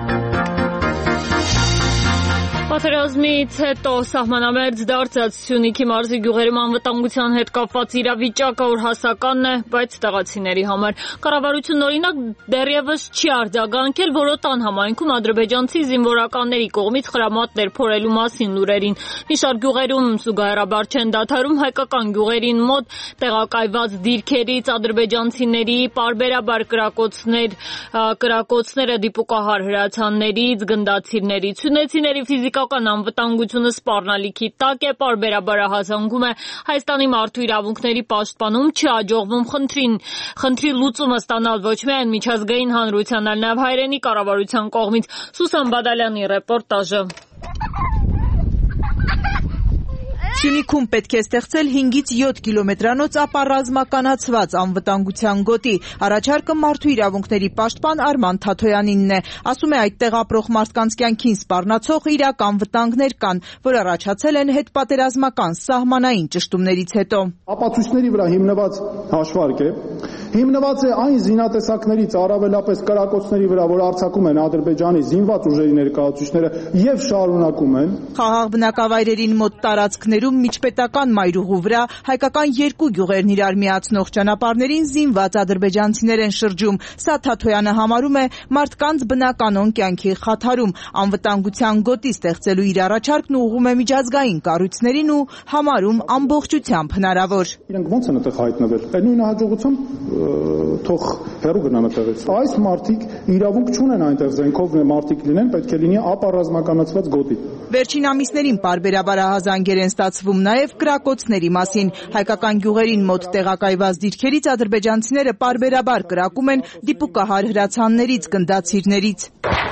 Պատերազմից հետո սահմանամերձ դարձած Սյունիքի մարզի գյուղերում անվտանգության հետ կապված իրավիճակը օրհասականն է, բայց տեղացիների համար։ Կառավարությունն օրինակ դեռևս չի արձագանքել Որոտան համայնքում ադրբեջանցի զինվորականների կողմից խրամատներ փորելու մասին լուրերին։ Մի շարք գյուղերում զուգահեռաբար չեն դադարում հայկական գյուղերին մոտ տեղակայված դիրքերից ադրբեջանցիների պարբերաբար կրակոցները դիպուկահար հրացաններից, գնդացիրներից, սյունեցիների ֆիզիկական անվտանգությունը սպառնալիքի տակ է, պարբերաբար ահազանգում է Հայաստանի մարդու իրավունքների պաշտպանում, չհաջողվում խնդրի լուծումը ստանալ ոչ միայն միջազգային հանրության, այլ նաև հայրենի կառավարության կողմից։ Սուսան Բադալյանի ռեպորտաժը։ Սյունիքում պետք է ստեղծել 5-ից 7 կիլոմետրանոց ապառազմականացված անվտանգության գոտի։ Առաջարկը մարդու իրավունքների պաշտպան Արման Թաթոյանինն է։ Ասում է, այդտեղ ապրող մարդկանց կյանքին սպառնացող իրական վտանգներ կան, որ առաջացել են հետպատերազմական սահմանային ճշտումներից հետո։ Ապացույցների վրա հիմնված հաշվարկ է, հիմնված է այն զինատեսակներից, առավելապես կրակոցների վրա, որ արձակում են Ադրբեջանի զինված ուժերի ներկայացուցիչները եւ շարունակում են։ Խաղաղ բնակավայրերին մոտ տարածքներում միջպետական մայրուղու վրա հայկական երկու գյուղերն իրար միացնող ճանապարհներին զինված ադրբեջանցիներ են շրջում։ Սա Թաթոյանը համարում է մարդկանց բնականոն կյանքի խաթարում։ Անվտանգության գոտի ստեղծելու իր առաջարկն ուղղում է միջազգային կառույցներին ու համարում ամբողջությամբ հնարավոր։ Իրենք ո՞նց են այդտեղ հայտնվել։ Այդ նույն հաջողությամբ թող հեռու գնան այդտեղից։ Այս մարդիկ իրավունք չունեն այնտեղ զենքով մարդիկ լինեն, պետք է լինի ապառազմականացված գոտի։ Վերջին ամիսներին պարբերաբար ահազանգեր են ստացվում նաև կրակոցների մասին։ Հայկական գյուղերին մոտ տեղակայված դիրքերից ադրբեջանցիները պարբերաբար կրակում են դիպուկահար հրացաններից, գնդացիրներից։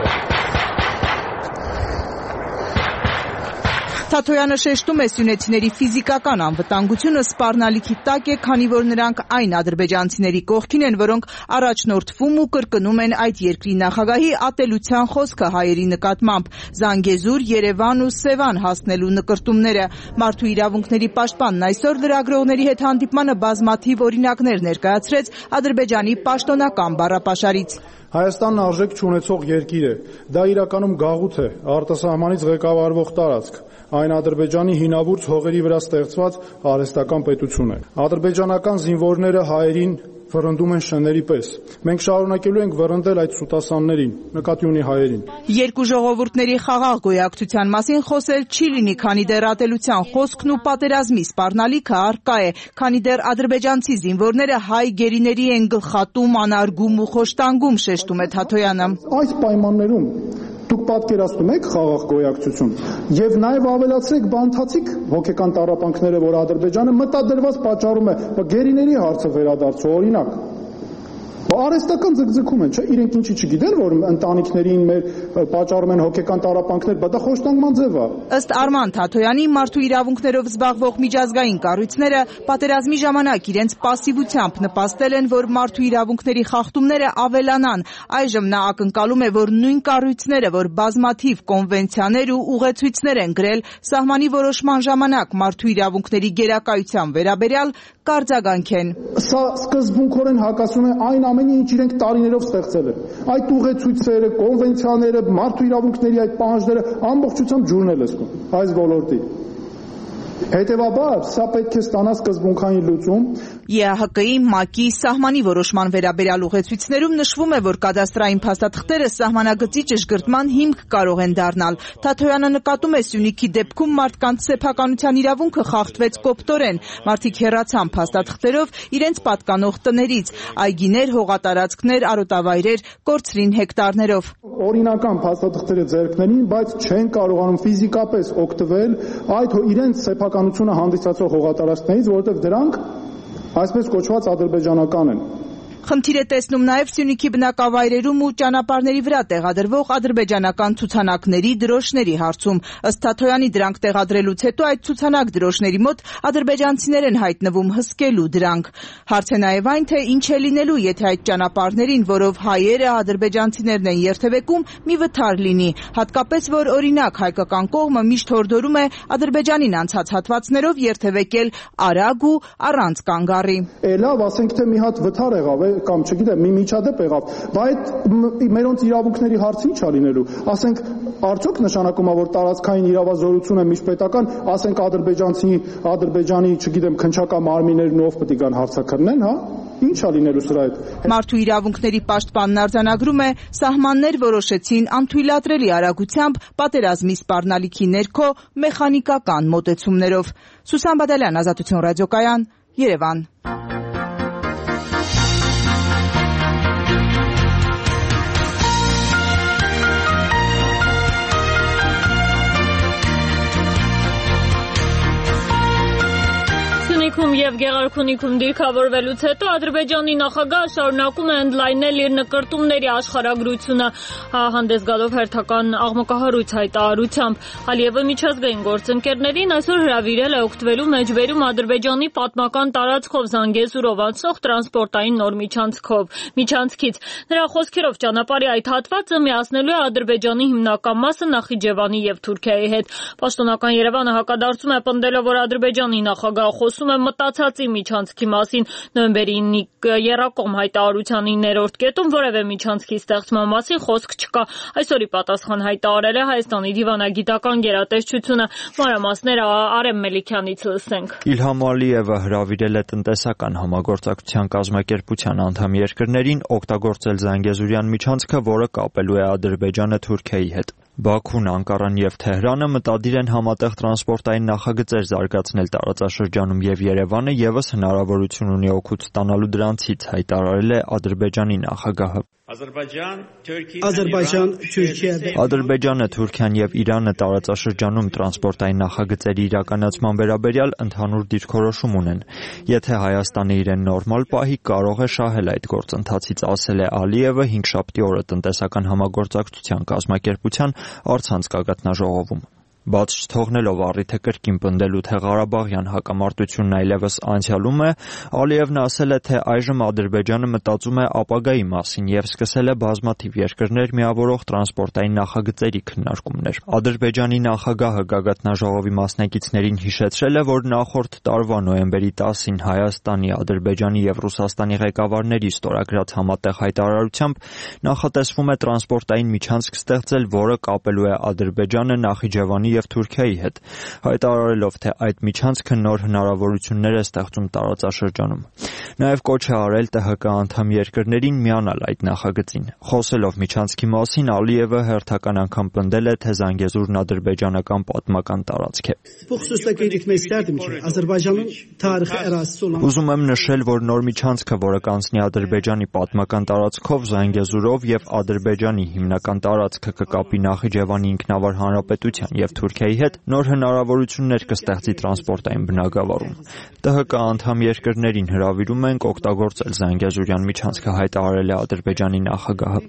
Թաթոյանը շեշտում է սյունեցիների ֆիզիկական անվտանգությունը սպառնալիքի տակ է, քանի որ նրանք այն ադրբեջանցիների կողքին են, որոնք առաջնորդվում ու կրկնում են այդ երկրի նախագահի ատելության խոսքը հայերի նկատմամբ։ Զանգեզուր, Երևան ու Սևան հասնելու նկրտումները։ Մարդու իրավունքների պաշտպանն այսօր լրագրողների հետ հանդիպմանը բազմաթիվ օրինակներ ներկայացրեց Ադրբեջանի պաշտոնական բառապաշարից։ Հայաստանն արժեք չունեցող երկիր է։ Դա իրականում գաղութ է, արտասահմանից ղեկավարվող տարածք։ Այն Ադրբեջանի հինավուրց հողերի վրա ստեղծված արհեստական պետություն է։ Ադրբեջանական զինվորները հայերին վռնդում են շների պես։ Մենք շարունակելու ենք վռնդել այդ սուտասաններին, նկատի ունի հայերին։ Երկու ժողովուրդների խաղաղ գոյակցության մասին խոսել չի լինի, քանի դեռ ատելության խոսքն ու պատերազմի սպառնալիքը առկա է, քանի դեռ ադրբեջանցի զինվորները հայ գերիների են գլխատում, անարգում ու խոշտանգում, շեշտում է Թաթոյանը։ Այս պայմաններում դուք պատկերացնում եք խաղաղ գոյակցություն եւ նաեւ ավելացրեք բանթացիկ հոգեկան տառապանքները, որ Ադրբեջանը մտադրված պատճառում է գերիների հարցը վերադարձու, օրինակ արհեստական ձգձգում են, չէ՞, իրենք ինչի չգիտեն, որ ընտանիքներին մեր պատճառում են հոգեկան տառապանքներ, դա խոշտանգման ձև է։ Ըստ Արման Թաթոյանի, մարդու իրավունքներով զբաղվող միջազգային կառույցները պատերազմի ժամանակ իրենց պասիվությամբ նպաստել են, որ մարդու իրավունքների խախտումները ավելանան։ Այժմ նա ակնկալում է, որ նույն կառույցները, որ բազմաթիվ կոնվենցիաներ ու ուղեցույցներ են գրել սահմանի որոշման ժամանակ մարդու իրավունքների գերակայության վերաբերյալ, կարձագանքեն։ Սա սկզբունքորեն հակասում է այն ամենի, ինչ իրենք տարիներով ստեղծել են։ Այդ ուղեցույցերը, կոնվենցիաները, մարդու իրավունքների այդ պահանջները ամբողջությամբ ջուրն է լսում այս ոլորտի։ Հետևաբար, սա պետք է ստանա սկզբունքային լուծում։ ԵԱՀԿ-ի, ՄԱԿ-ի սահմանի որոշման վերաբերյալ ուղեցույցներում նշվում է, որ կադաստրային փաստաթղթերը սահմանագծի ճշգրտման հիմք կարող են դառնալ։ Թաթոյանը նկատում է, Սյունիքի դեպքում մարդկանց սեփականության իրավունքը խախտվեց կոպտորեն։ Մարդիկ հեռացան փաստաթղթերով իրենց պատկանող տներից, այգիներ, հողատարածքներ, արոտավայրեր կորցրին հեկտարներով։ Օրինական փաստաթղթերը ձեռքներին, բայց չեն կարողանում ֆիզիկապես օգտվել այդ իրենց սեփականությունը հանդիսացող հողատարածքներից, որովհետև դրանք այսպես կոչված ադրբեջանական են։ Խնդիր է տեսնում նաև Սյունիքի բնակավայրերում ու ճանապարհների վրա տեղադրվող ադրբեջանական ցուցանակների, դրոշների հարցում։ Ըստ Թաթոյանի, դրանք տեղադրելուց հետո այդ ցուցանակ դրոշների մոտ ադրբեջանցիներ են հայտնվում հսկելու դրանք։ Հարց է նաև այն, թե ինչ է լինելու, եթե այդ ճանապարհներին, որով հայերը, ադրբեջանցիներն են երթևեկում, մի վթար լինի, հատկապես որ օրինակ հայկական կողմը միշտ հորդորում է Ադրբեջանին անցած հատվածներով երթևեկել արագ ու առանց կանգառի։ Լավ, ասենք թե մի հատ վթար եղավ, կամ չգիտեմ, մի միջադեպ եղավ, բայց մերոնց իրավունքների հարցը ի՞նչ է լինելու։ Ասենք, արդյոք նշանակում է, որ տարածքային իրավազորությունը միջպետական, ասենք Ադրբեջանի, չգիտեմ, քննչական մարմիններն ով պետք է գան հարցակրնեն, հա։ Ինչ է լինելու սրա հետ։ Մարդու իրավունքների պաշտպանն արձանագրում է, սահմաններ որոշեցին անթույլատրելի արագությամբ պատերազմի սպառնալիքի ներքո մեխանիկական մոտեցումներով։ Սուսան Բադալյան, Ազատություն ռադիոկայան, Երևան։ Սյունիքում եւ Գեղարքունիքում դիրքավորվելուց հետո Ադրբեջանի նախագահը շարունակում է ընդլայնել իր նկրտումների աշխարհագրությունը, հանդես գալով հերթական աղմկահարույց հայտարարությամբ։ Ալիևը միջազգային գործընկերներին այսօր հրավիրել է օգտվելու մեջբերում Ադրբեջանի պատմական տարածքով Զանգեզուրով անցնող տրանսպորտային նոր միջանցքից։ Նրա խոսքերով ճանապարհի այդ հատվածը միացնելու է Ադրբեջանի հիմնական մասը Նախիջևանի եւ Թուրքիայի հետ։ Պաշտոնական Երևանը հակադարձում է պնդելով, որ Ադրբեջանի նախագահը խոսում է մտածածի միջանցքի մասին։ Նոյեմբերի 9-ի եռակողմ հայտարարության 9-րդ կետում որևէ միջանցքի ստեղծման մասին խոսք չկա։ Այսօրի պատասխան հայտարարել է Հայաստանի դիվանագիտական գերատեսչությունը։ Մանրամասները Արեմ Մելիքյանից լսենք։ Իլհամ Ալիևը հրավիրել է տնտեսական համագործակցության կազմակերպության անդամ երկրներին օգտագործել Զանգեզուրյան միջանցքը, որը կապելու է Ադրբեջանը Թուրքիայի հետ։ Բաքուն, Անկարան եւ Թեհրանը մտադիր են համատեղ տրանսպորտային նախագծեր զարգացնել տարածաշրջանում եւ Երևանը եւս հնարավորություն ունի օգուտ ստանալու դրանցից, հայտարարել է Ադրբեջանի նախագահը։ Ադրբեջանը, Թուրքիան եւ Իրանը տարածաշրջանում տրանսպորտային նախագծերի իրականացման վերաբերյալ ընդհանուր դիրքորոշում ունեն։ Եթե Հայաստանը իրեն նորմալ պահի, կարող է շահել այդ գործընթացից, ասել է Ալիևը հինգշաբթի օրը տնտեսական համագործակցության կազմակերպության առցանց գագաթնաժողովում։ Բաց չթողնելով առիթը կրկին պնդելու, թե Ղարաբաղյան հակամարտությունն այլևս անցյալում է, Ալիևն ասել է, թե այժմ Ադրբեջանը մտածում է ապագայի մասին եւ սկսել է բազմաթիվ երկրներ միավորող տրանսպորտային նախագծերի քննարկումներ։ Ադրբեջանի նախագահը գագաթնաժողովի մասնակիցներին հիշեցրել է, որ նախորդ տարվա նոյեմբերի 10-ին Հայաստանի, Ադրբեջանի եւ Ռուսաստանի ղեկավարների ստորագրած համատեղ հայտարարությամբ նախատեսվում է տրանսպորտային միջանցք ստեղծել, որը կապելու է Ադրբեջանը Նախիջևանի եւ Թուրքիայի հետ, հայտարարելով, թե այդ միջանցքը նոր հնարավորություններ է ստեղծում տարածաշրջանում։ Նաեւ կոչ է արել ՏՀԿ անդամ երկրներին միանալ այդ նախագծին։ Խոսելով միջանցքի մասին, Ալիևը հերթական անգամ պնդել է, թե Զանգեզուրն ադրբեջանական պատմական տարածք է։ Ուզում եմ նշել, որ նոր միջանցքը, որը կանցնի Ադրբեջանի պատմական տարածքով Զանգեզուրով եւ Ադրբեջանի հիմնական տարածքը կկապի Նախիջևանի ինքնավար հանրապետության եւ Թուրքիայի հետ, նոր հնարավորություններ կստեղծի տրանսպորտային բնագավառում։ ՏՀԿ անդամ երկրներին հրավիրում ենք օգտագործել Զանգեզուրյան միջանցքը, հայտարարել է Ադրբեջանի նախագահը։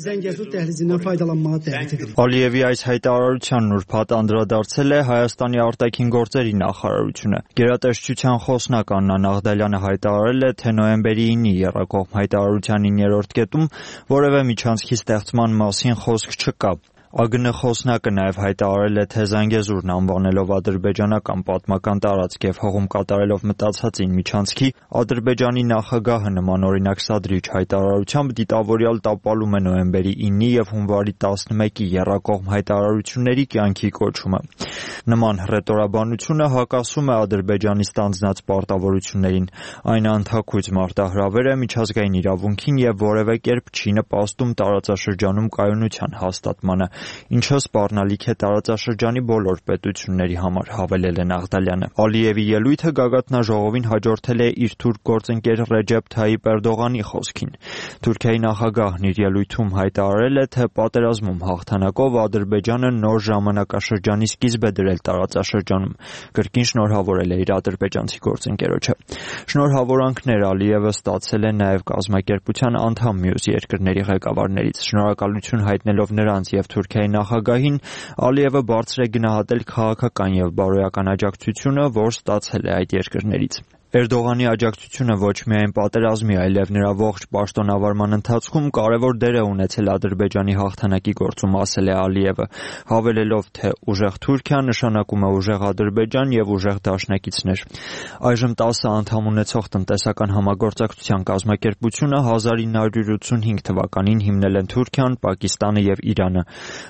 Ալիևի այս հայտարարությանն ուրբաթ անդրադարձել է Հայաստանի արտաքին գործերի նախարարությունը։ Գերատեսչության խոսնակ Աննա Նաղդալյանը հայտարարել է, թե նոյեմբերի 9-ի եռակողմ հայտարարության 9-րդ կետում որևէ միջանցքի ստեղծման մասին խոսք չկա։ ԱԳՆ խոսնակը նաև հայտարարել է, թե Զանգեզուրն անվանելով ադրբեջանական պատմական տարածք եւ հողում կատարելով մտածածին միջանցքի, Ադրբեջանի նախագահը նմանօրինակ սադրիչ հայտարարությամբ դիտավորյալ տապալում է նոյեմբերի 9-ի եւ հունվարի 11-ի եռակողմ հայտարարությունների կյանքի կոչումը։ Նման հռետորաբանությունը հակասում է Ադրբեջանի ստանձնած պարտավորություններին։ Այն անթաքույց մարտահրավեր է միջազգային իրավունքին եւ որևէ կերպ չի նպաստում տարածաշրջանում կայունության հաստատմանը, ինչը սպառնալիք է տարածաշրջանի բոլոր պետությունների համար, հավելել է Նաղդալյանը։ Ալիևի ելույթը գագաթնաժողովին հաջորդել է իր թուրք գործընկեր Ռեջեփ Թայիպ Էրդողանի խոսքին։ Թուրքիայի նախագահն իր ելույթում հայտարարել է, թե պատերազմում հաղթանակով Ադրբեջանը նոր ժամանակաշրջանի սկիզբ է դրել տարածաշրջանում։ Կրկին շնորհավորել է իր ադրբեջանցի գործընկերոջը։ Շնորհավորանքներ Ալիևը ստացել է նաև կազմակերպության անդամ մյուս երկրների ղեկավարներից։ Շնորհակալություն հայտնելով նրանց եւ Թուրքիայի նախագահին, Ալիևը բարձր է գնահատել քաղաքական եւ բարոյական աջակցությունը, որ ստացել է այդ երկրներից։ Էրդողանի աջակցությունը ոչ միայն պատերազմի, այլև նրա ողջ պաշտոնավարման ընթացքում կարևոր դեր է ունեցել Ադրբեջանի հաղթանակի գործում, ասել է Ալիևը, հավելելով, թե ուժեղ Թուրքիա նշանակում է ուժեղ Ադրբեջան եւ ուժեղ դաշնակիցներ։ Այժմ 10 անդամ ունեցող տնտեսական համագործակցության կազմակերպությունը 1985 թվականին հիմնել են Թուրքիան, Պակիստանը եւ Իրանը։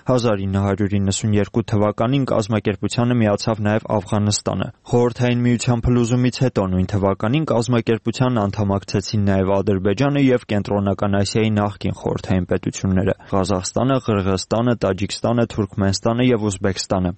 1992 թվականին կազմակերպությանը միացավ նաեւ Աֆղանստանը։ Խորհրդային միության փլուզումից հետո նույն թվականին կազմակերպության անդամակցեցին նաև Ադրբեջանը եւ Կենտրոնական Ասիայի նախկին խորհրդային պետությունները՝ Ղազախստանը, Ղրղըզստանը, Տաջիկստանը, Թուրքմենստանը եւ Ուզբեկստանը։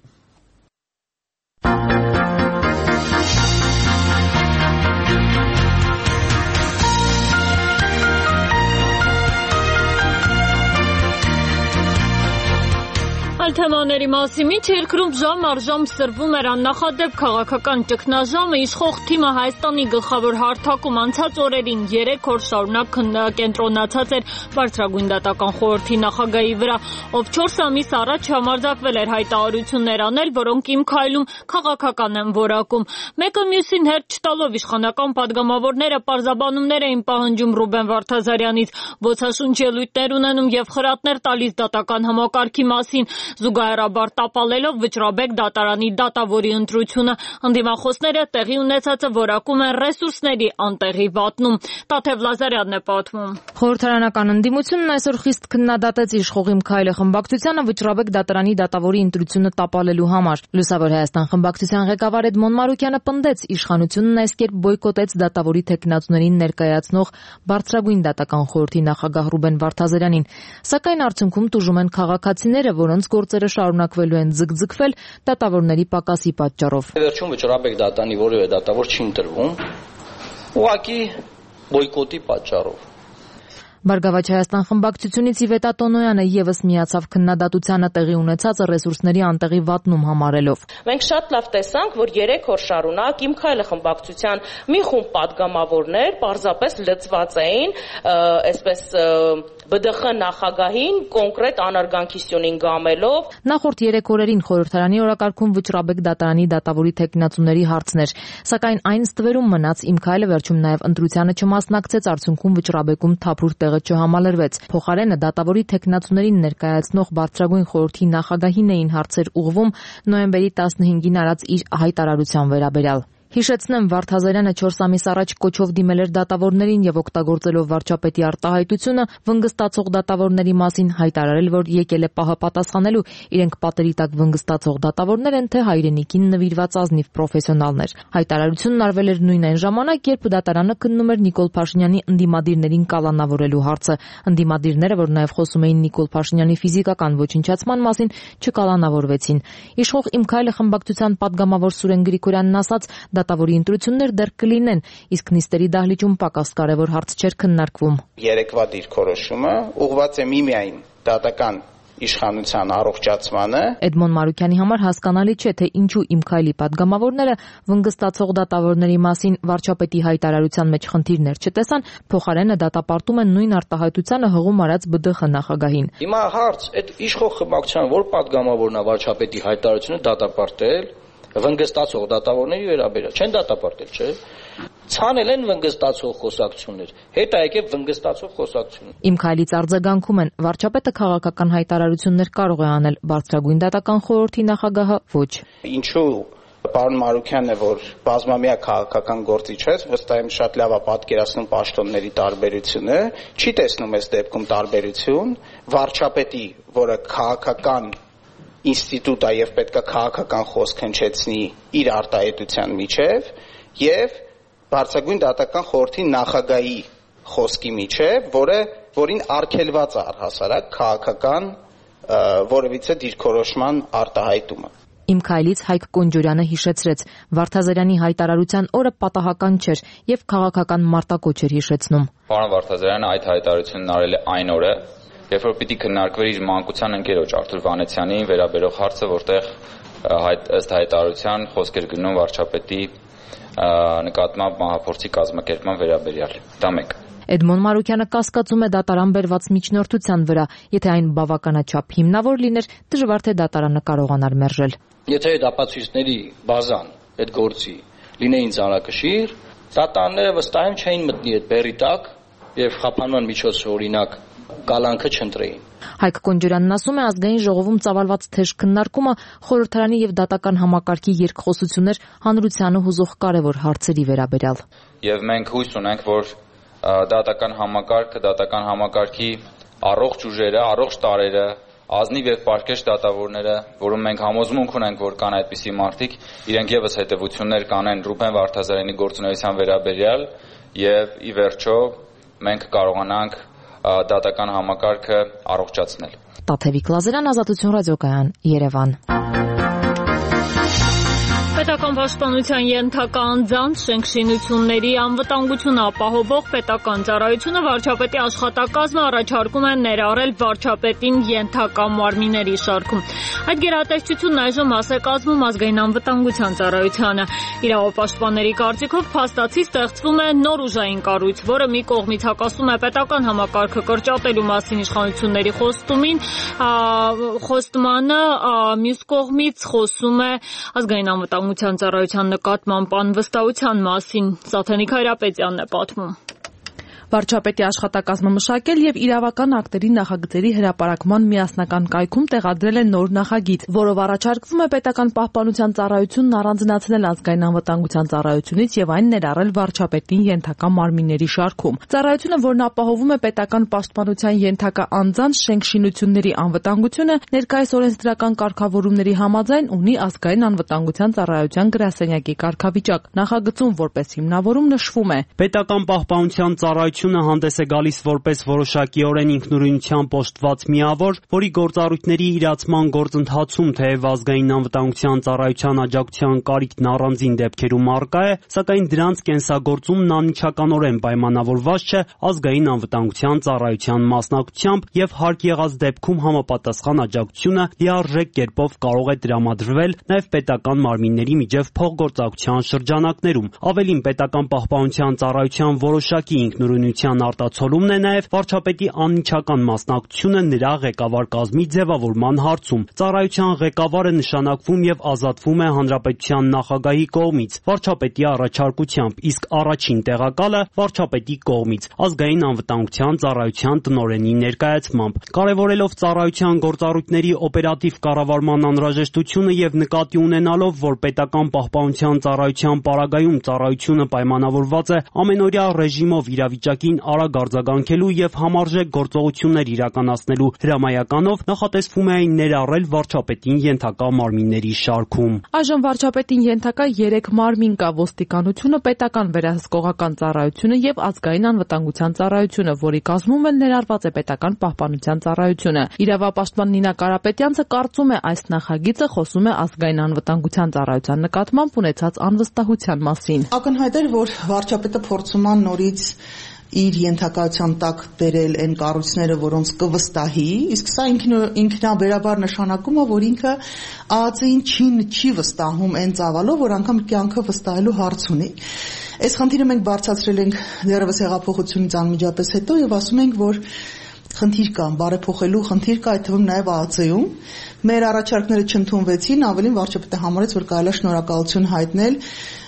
Այլ թեմաների մասին ինչ երկրում ժամ առ ժամ սրվում էր աննախադեպ քաղաքական ճգնաժամը, իշխող թիմը Հայաստանի գլխավոր հարթակում անցած օրերին 3 օր շարունակ կենտրոնացած էր Բարձրագույն դատական խորհրդի նախագահի վրա, ով 4 ամիս առաջ համարձակվել էր հայտարարություններ անել, որոնք իմ քայլում քաղաքական են որակում։ Մեկը մյուսին հերթ չտալով իշխանական падգամավորները պարզաբանումներ էին պահանջում Ռուբեն Վարդազարյանից, ոցաշունչ ելույթներ ունենում եւ խրատներ տալիս դատական համակարգի մասին, զուգահեռաբար տապալելով Վճռաբեկ դատարանի դատավորի ընտրությունը։ Ընդդիմախոսները տեղի ունեցածը որակում են ռեսուրսների անտեղի վատնում։ Տաթև Լազարյանն է պատմում։ Խորհրդարանական ընդդիմությունն այսօր խիստ քննադատեց իշխող Իմ քայլը խմբակցությանը Վճռաբեկ դատարանի դատավորի ընտրությունը տապալելու համար։ Լուսավոր Հայաստան խմբակցության ղեկավար Էդմոն Մարուկյանը պնդեց, իշխանությունն այս կերպ բոյկոտեց դատավորի թեկնածուներին ներկայացնող Բարձրագույն դատական խորհրդի նախագահ Ռուբեն Վարդազարյանին։ Սակայն արդյունքում տուժում են քաղաքացիները, որոնց գործերը շարունակվելու են ձգձգվել դատավորների պակասի պատճառով։ Վերջում Վճռաբեկ դատանի որևէ դատավոր չի ընտրվում, ուղղակի բոյկոտի պատճառով։ Բարգավաճ Հայաստան խմբակցությունից Իվետա Տոնոյանը եւս միացավ քննադատությանը տեղի ունեցած ռեսուրսների անտեղի վատնում համարելով։ Մենք շատ լավ տեսանք, որ 3 օր շարունակ Իմ քայլը խմբակցության մի խումբ падգամավորներ պարզապես լծված էին, այսպես ԲԴԽ նախագահին կոնկրետ անարգանքի սյունին գամելով։ Նախորդ 3 օրերին խորհրդարանի օրակարգում Վճռաբեկ դատարանի դատավորի թեկնածուների հարցն էր, սակայն այն ստվերում մնաց Իմ քայլը վերջում նաև ընտրությանը չմասնակցեց, արդյունքում Վճռաբեկում թափուր տեղը չհամալրվեց։ Փոխարենը դատավորի թեկնածուներին ներկայացնող Բարձրագույն խորհրդի նախագահին էին հարցեր ուղղվում նոյեմբերի 15-ին արած իր հայտարարության վերաբերյալ։ Հիշեցնեմ, Վարդազարյանը 4 ամիս առաջ կոչով դիմել էր դատավորներին եւ օգտագործելով վարչապետի արտահայտությունը վնգստացող դատավորների մասին հայտարարել, որ եկել է պահը պատասխանելու, իրենք պատերի տակ վնգստացող դատավորներ են, թե հայրենիքին նվիրված ազնիվ պրոֆեսիոնալներ։ Հայտարարությունն արվել էր նույն այն ժամանակ, երբ դատարանը քննում էր Նիկոլ Փաշինյանի ընդդիմադիրներին կալանավորելու հարցը։ Ընդդիմադիրները, որ նաեւ խոսում էին Նիկոլ Փաշինյանի ֆիզիկական ոչնչացման մասին, չկալանավորվեցին։ Իշխող Իմ քայլը խմբակցության падգամավոր Սուրեն Գրիգորյանն ասաց, դատավորի ընտրություններ դեռ կլինեն, իսկ նիստերի դահլիճում պակաս կարևոր հարց չէր քննարկվում։ Երեկվա դիրքորոշումը ուղղված է միմիայն դատական իշխանության առողջացմանը։ Էդմոն Մարուկյանի համար հասկանալի չէ, թե ինչու Իմ քայլի падգամավորները վնգստացող դատավորների մասին վարչապետի հայտարարության մեջ խնդիրներ չտեսան, փոխարենը դատապարտում են նույն արտահայտությանը հղում արած ԲԴԽ նախագահին։ Հիմա հարց, այդ իշխող խմբակցության որ падգամավորն է վարչապետի հայտարարությունը դատապարտել վնգստացող դատավորների վերաբերյալ չեն դատապարտել, չէ՞։ Ցանել են վնգստացող խոսակցություններ, հետո եկել վնգստացող խոսակցություններ։ Իմ քայլից արձագանքում են, վարչապետը քաղաքական հայտարարություններ կարող է անել, Բարձրագույն դատական խորհրդի նախագահը ոչ։ Ինչու պարոն Մարուկյանն է, որ բազմամյա քաղաքական գործիչ է, վստահ եմ շատ լավ է պատկերացնում պաշտոնների տարբերությունը, չի տեսնում այս դեպքում տարբերություն, վարչապետի, որը քաղաքական ինստիտուտ է եւ պետք է քաղաքական խոսք հնչեցնի իր արտահայտության միջև եւ Բարձրագույն դատական խորհրդի նախագահի խոսքի միջև, որին արգելված է առհասարակ քաղաքական որևիցե դիրքորոշման արտահայտումը։ Իմ քայլից Հայկ Կոնջորյանը հիշեցրեց, Վարդազարյանի հայտարարության օրը պատահական չէր եւ քաղաքական մարտակոչ էր հիշեցնում։ Պարոն Վարդազարյանը այդ հայտարարությունն արել է այն օրը, երբ որ պիտի քննարկվեր իր մանկության ընկերոջ Արթուր Վանեցյանի վերաբերող հարցը, որտեղ ըստ հայտարարության խոսք էր գնում վարչապետի նկատմամբ մահափորձի կազմակերպման վերաբերյալ։ Դա մեկ։ Էդմոն Մարուկյանը կասկածում է դատարան բերված միջնորդության վրա, եթե այն բավականաչափ հիմնավոր լիներ, դժվար թե դատարանը կարողանար մերժել։ Եթե այդ ապացույցների բազան, այդ գործի լինեին ծանրակշիռ, դատարանները վստահ եմ չէին մտնի այդ բեռի տակ եւ խափանման միջոցով օրինակ կալանքը չընտրեին։ Հայկ Կոնջորյանն ասում է, ազգային ժողովում ծավալված թեժ քննարկումը խորհրդարանի եւ դատական համակարգի երկխոսություններ հանրությանը հուզող կարևոր հարցերի վերաբերյալ։ Եվ մենք հույս ունենք, որ դատական համակարգի առողջ ուժերը, առողջ տարրերը, ազնիվ եւ պարկեշտ դատավորները, որում մենք համոզմունք ունենք, որ կան այդպիսի մարդիկ, իրենք եւս հետեւություններ կանեն Ռուբեն Վարդազարյանի գործունեության վերաբերյալ եւ ի վերջո մենք կարողանանք դատական համակարգը առողջացնել։ Տաթևիկ Լազարյան, Ազատություն ռադիոկայան, Երևան։ Պետական պաշտպանության ենթակա անձանց շենքշինությունների անվտանգությունը ապահովող պետական ծառայությունը վարչապետի աշխատակազմը առաջարկում է ներառել վարչապետին ենթակա մարմինների շարքում։ Այդ գերատեսչությունն այժմ մաս է կազմում ազգային անվտանգության ծառայությանը։ Իրավապաշտպանների կարծիքով փաստացի ստեղծվում է նոր ուժային կառույց, որը մի կողմից հակասում է պետական համակարգը կրճատելու մասին իշխանությունների խոստմանը, մյուս կողմից խոսում է ազգային անվտանգության ծառայության նկատմամբ անվստահության մասին։ Սաթենիկ Հայրապետյանն է պատմում։ Վարչապետի աշխատակազմը մշակել եւ իրավական ակտերի նախագծերի հրապարակման միասնական կայքում տեղադրել է նոր նախագիծ, որով առաջարկվում է պետական պահպանության ծառայությունն առանձնացնել ազգային անվտանգության ծառայությունից եւ այն ներառել վարչապետին ենթակա մարմինների շարքում։ Ծառայությունը, որն ապահովում է պետական պաշտպանության ենթակա անձանց շենքշինությունների անվտանգությունը, ներկայիս օրենսդրական կարգավորումների համաձայն ունի ազգային անվտանգության ծառայության գրասենյակի կարգավիճակ։ Նախագծում որպես հիմնավորում նշվում է. պետական պահպանության ծառայությունը հանդես է գալիս որպես որոշակիորեն ինքնուրույնությամբ պոշտված միավոր, որի գործառույթների իրացման գործընթացում թեև ազգային անվտանգության ծառայության աջակցության կարիքն առանձին դեպքերում առկա է, սակայն դրանց կենսագործումն անմիջականորեն պայմանավորված չէ ազգային անվտանգության ծառայության մասնակցությամբ եւ հարկ եղած դեպքում համապատասխան աջակցությունը լիարժեք կերպով կարող է տրամադրվել նաեւ պետական մարմինների միջև փոխգործակցության շրջանակներում։ Ավելին, պետական պահպանության ծառայության որոշակի ինքնուրույնության արտացոլումն է նաև վարչապետի անմիջական մասնակցությունը նրա ղեկավար կազմի ձևավորման հարցում։ Ծառայության ղեկավարը նշանակվում եւ ազատվում է հանրապետության նախագահի կողմից վարչապետի առաջարկությամբ, իսկ առաջին տեղակալը վարչապետի կողմից ազգային անվտանգության ծառայության տնօրենի ներկայացմամբ։ Կարևորելով ծառայության գործառույթների օպերատիվ կառավարման անհրաժեշտությունը եւ նկատի ունենալով, որ պետական պահպանության ծառայության պարագայում ծառայությունը պայմանավորված է ամենօրյա ռեժիմով իրավիճակին արագ արձագանքելու եւ համարժեք գործողություններ իրականացնելու հրամայականով, նախատեսվում է այն ներառել վարչապետին ենթակա մարմինների շարքում։ Այժմ վարչապետին ենթակա 3 մարմին կա՝ ոստիկանությունը, պետական վերահսկողական ծառայությունը եւ ազգային անվտանգության ծառայությունը, որի կազմում էլ ներառված է պետական պահպանության ծառայությունը։ Իրավապաշտպան Նինա Կարապետյանցը կարծում է, այս նախագիծը խոսում է ազգային անվտանգության ծառայության նկատմամբ ունեցած անվստահության մասին։ Ակնհայտ էր, որ վարչապետը փորձում է նորից իր ենթակայության տակ բերել այն կառույցները, որոնց կվստահի, իսկ սա ինքնաբերաբար նշանակում է, որ ինքը ԱԱԾ-ին չի վստահում այն ծավալով, որ անգամ կյանքը վստահելու հարց ունի։ Այս խնդիրը մենք բարձրացրել ենք դեռևս հեղափոխությունից անմիջապես հետո եւ ասում ենք, որ խնդիր կա, բարեփոխելու խնդիր կա, այդ թվում նաև ԱԱԾ-ում։ Մեր առաջարկները չընդունվեցին, ավելին վարչապետը համարեց, որ կարելի է շնորհակալություն հայտնել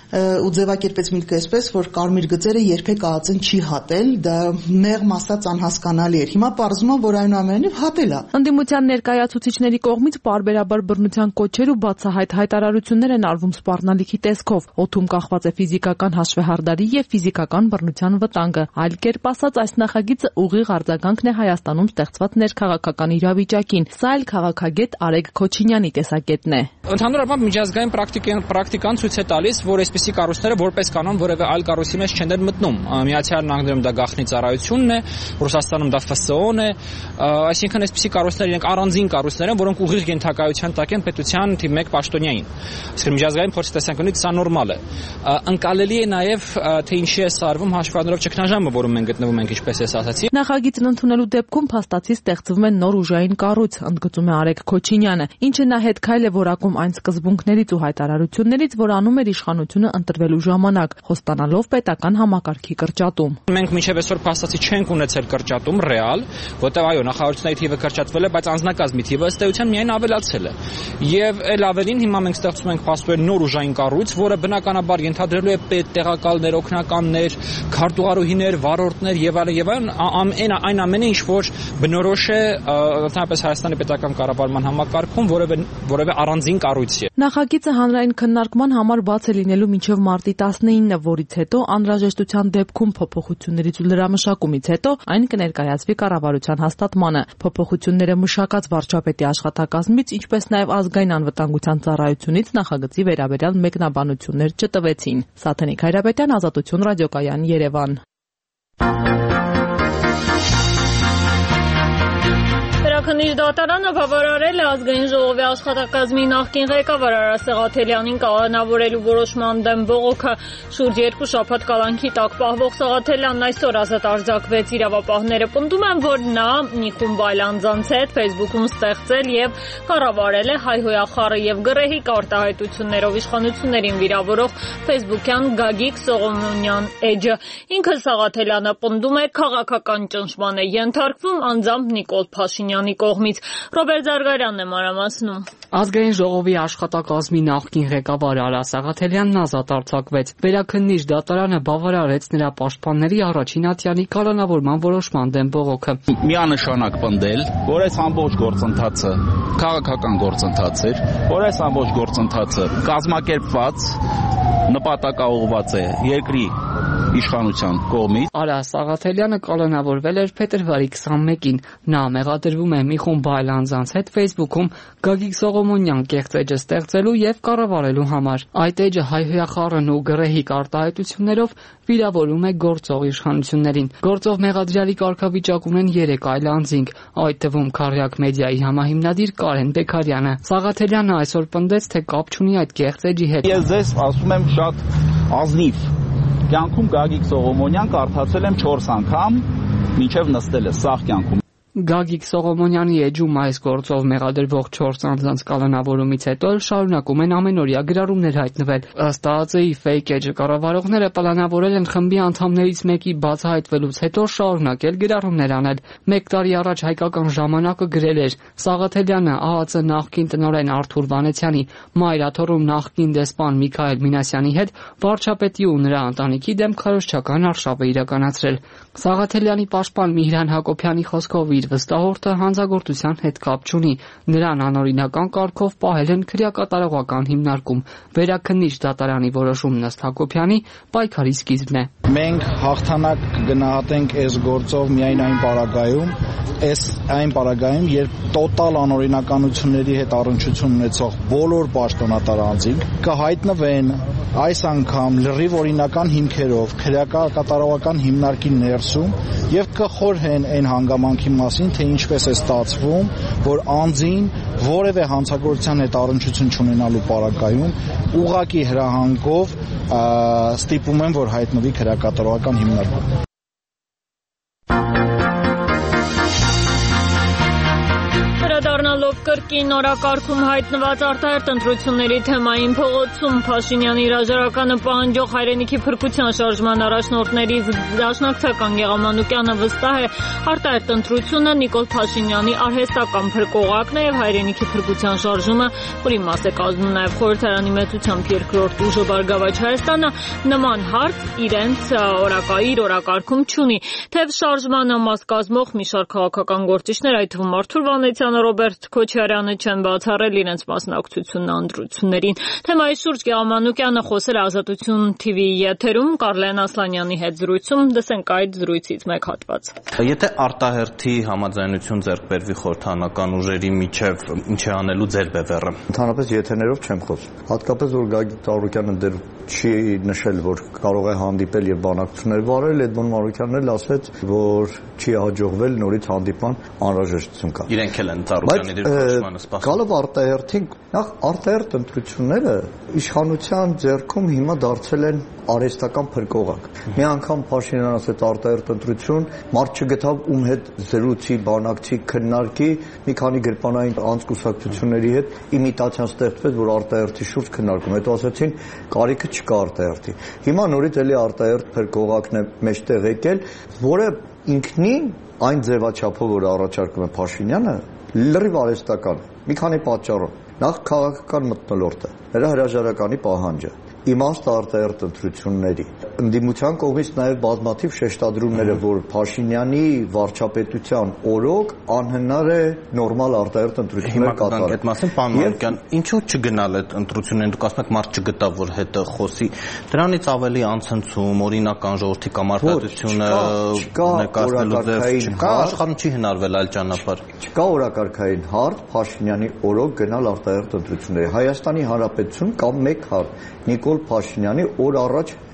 ու ձևակերպեց միտքը այսպես, որ կարմիր գծերը երբեք ԱԱԾ-ն չի հատել, դա մեղմ ասած անհասկանալի էր։ Հիմա պարզվում է, որ այնուամենայնիվ հատել է։ Ընդդիմության ներկայացուցիչների կողմից պարբերաբար բռնության կոչեր ու բացահայտ հայտարարություններ են արվում սպառնալիքի տեսքով։ Օդում կախված է ֆիզիկական հաշվեհարդարի եւ ֆիզիկական բռնության վտանգը։ Այլ կերպ ասած, այս նախագիծը ուղիղ արձագանքն է Հայաստանում ստեղծված ներքաղաքական իրավիճակին։ Սա էլ քաղաքագետ Արեգ Քոչինյանի տեսակետն է։ Ընդհանուր առմամբ միջազգային պրակտիկան ցույց է տալիս, որ այսպիսի կառույցները որպես կանոն որևէ այլ կառույցի մեջ չեն մտնում։ Միացյալ Նահանգներում դա գաղտնի ծառայությունն է, Ռուսաստանում դա ՖՍՕ-ն է, այսինքն այսպիսի կառույցներ իրենք առանձին կառույցներ են, որոնք ուղիղ ենթակայության տակ են պետության թիվ 1 պաշտոնյային։ Իսկ միջազգային փորձի տեսանկյունից սա նորմալ է։ Ընկալելի է նաև թե ինչի է սարվում հաշվի առնելով ճգնաժամը, որում մենք գտնվում ենք, ինչպես ես ասացի։ Նախագիծն ընդունելու դեպքում փաստացի ստեղծվում է նոր ուժային կառույց, ընդգծում է Արեգ Քոչինյանը, ինչը նա հետ քայլ է որակում այն սկզբունքներից ու հայտարարություններից, որ անում էր իշխանությունը ընտրվելու ժամանակ, խոստանալով պետական համակարգի կրճատում։ Մենք մինչև այսօր փաստացի չենք ունեցել կրճատում ռեալ, որտեղ այո, նախարարությունների թիվը կրճատվել է, բայց անձնակազմի թիվը ըստ էության միայն ավելացել է։ Եվ այլ ավելին հիմա մենք ստեղծում ենք փաստորեն նոր ուժային կառույց, որը բնականաբար ենթադրելու է պետ, տեղակալներ, օգնականներ, քարտուղարուհիներ, վարորդներ եւ այլն, այն ամենը, ինչ որ բնորոշ է ընդհանրապես Հայաստանի պետական կառավարման համակարգում որևէ առանձին կառույց է։ Նախագիծը հանրային քննարկման համար բաց է լինելու մինչև մարտի 19-ը, որից հետո անհրաժեշտության դեպքում փոփոխություններից ու լրամշակումից հետո այն կներկայացվի կառավարության հաստատմանը։ Փոփոխությունները մշակած վարչապետի աշխատակազմից, ինչպես նաև ազգային անվտանգության ծառայությունից նախագծի վերաբերյալ մեկնաբանություններ չտվեցին։ Սաթենիկ Հայրապետյան, Ազատություն ռադիոկայան, Երևան։ Վերաքննիչ դատարանը բավարարել է ազգային ժողովի աշխատակազմի նախկին ղեկավար Արա Սաղաթելյանին կալանավորելու որոշման դեմ բողոքը։ Շուրջ 2 շաբաթ կալանքի տակ պահվող Սաղաթելյանն այսօր ազատ արձակվեց։ Իրավապահները պնդում են, որ նա մի խումբ այլ անձանց հետ Facebook-ում ստեղծել եւ կառավարել է հայհոյախառը եւ գռեհիկ արտահայտություններով իշխանություններին վիրավորող Facebook-յան Գագիկ Սողոմոնյան էջը։ Ինքը Սաղաթելյանը պնդում է քաղաքական ճնշման է ենթարկվում անձամբ Նիկոլ Փաշինյանի կողմից։ Ռոբերտ Զարգարյանն է մանրամասնում։ Ազգային ժողովի աշխատակազմի նախկին ղեկավար Արա Սաղաթելյանն ազատ արձակվեց։ Վերաքննիչ դատարանը բավարարեց նրա պաշտպանների առաջին ատյանի կալանավորման որոշման դեմ բողոքը։ Միանշանակ պնդել, որ այս ամբողջ գործընթացը քաղաքական գործընթաց էր, որ այս ամբողջ գործընթացը կազմակերպված նպատակաուղղված է երկրի իշխանության կողմից։ Արա Սաղաթելյանը կալանավորվել էր փետրվարի 21-ին։ Նա մեղադրվում է մի խումբ այլ անձանց հետ Facebook-ում Գագիկ Սողոմոնյան կեղծ էջը ստեղծելու եւ կառավարելու համար։ Այդ էջը հայհոյախառն ու գռեհիկ արտահայտություններով վիրավորում է գործող իշխանություններին։ Գործող մեղադրյալի կարգավիճակ ունեն 3 այլ անձինք, այդ թվում Քարյակ մեդիայի համահիմնադիր Կարեն Բեկարյանը։ Սաղաթելյանը այսօր պնդեց, թե կապ չունի այդ կեղծ էջի հետ։ Ես ձեզ ասում եմ շատ ազնիվ կյանքում Գագիկ Սողոմոնյան կարդացել եմ 4 անգամ, մինչև նստել է սաղ կյանքում։ Գագիկ Սողոմոնյանի էջում այս գործով մեղադրվող 4 անձանց կալանավորումից հետո շարունակում են ամենօրյա գրառումներ հայտնվել։ Ըստ ԱԱԾ-ի ֆեյք էջը կառավարողները պլանավորել են խմբի անդամներից մեկի բացահայտվելուց հետո շարունակել գրառումներ անել։ 1 տարի առաջ Հայկական ժամանակը գրել էր. Սաղաթելյանը ԱԱԾ նախկին տնօրեն Արթուր Վանեցյանի, Մայրաթոռում նախկին դեսպան Միքայել Մինասյանի հետ վարչապետի ու նրա ընտանիքի դեմ քարոզչական արշավ է իրականացրել։ Սաղաթելյանի պաշտպան Միհրան Հակոբյանի խոսքով իր վստահորդը հանցագործության հետ կապ չունի։ Նրան անօրինական կարգով պահել են քրեակատարողական հիմնարկում։ Վերաքննիչ դատարանի որոշումն ըստ Հակոբյանի պայքարի սկիզբն է։ Մենք հաղթանակ կգնահատենք այս գործով միայն այն պարագայում, երբ տոտալ անօրինականությունների հետ առնչություն ունեցող բոլոր պաշտոնատար անձինք կհայտնվեն այս անգամ լրիվ օրինական հիմքերով քրեակատարողական հիմնարկի ներսում եւ կխորհեն այն հանգամանքի մասին, թե ինչպես է ստացվում, որ անձին որևէ հանցագործության հետ առնչություն չունենալու պարագայում ուղղակի հրահանգով ստիպում են, որ հայտնվի քրեակատարողական հիմնարկում։ Դառնալով կրկին օրակարգում հայտնված արտահերթ ընտրությունների թեմային փողոցում Փաշինյանի հրաժարականը պահանջող հայրենիքի փրկության շարժման առաջնորդներից Դաշնակցական Գեղամանուկյանը վստահ է, արտահերթ ընտրությունը Նիկոլ Փաշինյանի արհեստական փրկողակն է եւ հայրենիքի փրկության շարժումը, որի մաս է կազմում նաեւ Խորհրդարանի մեծությամբ երկրորդ ուժը Բարգավաճ Հայաստանը, նման հարց իրենց օրակարգում չունի։ Թեև շարժմանը մաս կազմող մի շարք քաղաքական գործիչներ, այդ թվում Արթուր Վանեցյանը, Ռոբերտ Քոչարյանը չեն բացառել իրենց մասնակցությունն ընտրություններին։ Թեմայի շուրջ Գեղամանուկյանը խոսել է Ազատություն TV-ի եթերում Կարլեն Ասլանյանի հետ զրույցում, դասենք այդ զրույցից մեկ հատված։ Եթե արտահերթի համաձայնություն ձեռք բերվի խորհրդանական ուժերի միջև, ինչ է անելու ձեր բևեռը։ Ընդհանրապես եթերներով չեմ խոսում։ Հատկապես որ Գագիկ Ծառուկյանը դեռ չի նշել, որ կարող է հանդիպել եւ բանակցություններ վարել, Էդմոն Մանուկյանն էլ ասաց, որ չի հաջողվել նորից հանդիպման անհրաժեշտություն կա։ Իրենք էլ են Ծառուկյանի դիրքորոշմանը սպասում։ Գալով արտահերթին, նախ արտահերթ ընտրությունները իշխանության ձեռքում հիմա դարձել են արհեստական փրկողակ։ Մի անգամ Փաշինյանը ասաց արտահերթ ընտրություն, մարդ չգտավ ում հետ զրուցի, բանակցի, քննարկի, մի քանի գրպանային անձկուսակցությունների հետ իմիտացիան ստեղծվեց, որ արտահերթի շուրջ քննարկում։ Հետո ասացին կարիքը չկա արտահերթի։ Հիմա նորից էլի արտահերթ փրկողակն է մեջտեղ եկել, որը ինքնին այն ձևաչափով, որ առաջարկում է Փաշինյանը, լրիվ արհեստական է։ Մի քանի պատճառով։ Նախ քաղաքական մթնոլորտը, նրա հրաժարականի պահանջը, իմաստ արտահերթ ընտրությունների, ընդդիմության կողմից նաև բազմաթիվ շեշտադրումները, որ Փաշինյանի վարչապետության օրոք անհնար է նորմալ արտահերթ ընտրություններ կատարել։ Այդ մասին պարոն Մանուկյան, ինչու չգնալ այդ ընտրություններին, դուք ասում եք մարդ չգտավ, որ հետը խոսի, դրանից ավելի անցնցում, օրինական ժողովրդի կամարտադրությունը ներկայացնելու ձև չկա, աշխարհում չի հնարվել այլ ճանապարհ։ Չկա օրակարգային հարց Փաշինյանի օրոք գնալ արտահերթ ընտրությունների։ Հայաստանի Հանրապետություն կամ մեկ հարց Նիկոլ Փաշինյանի օր առաջ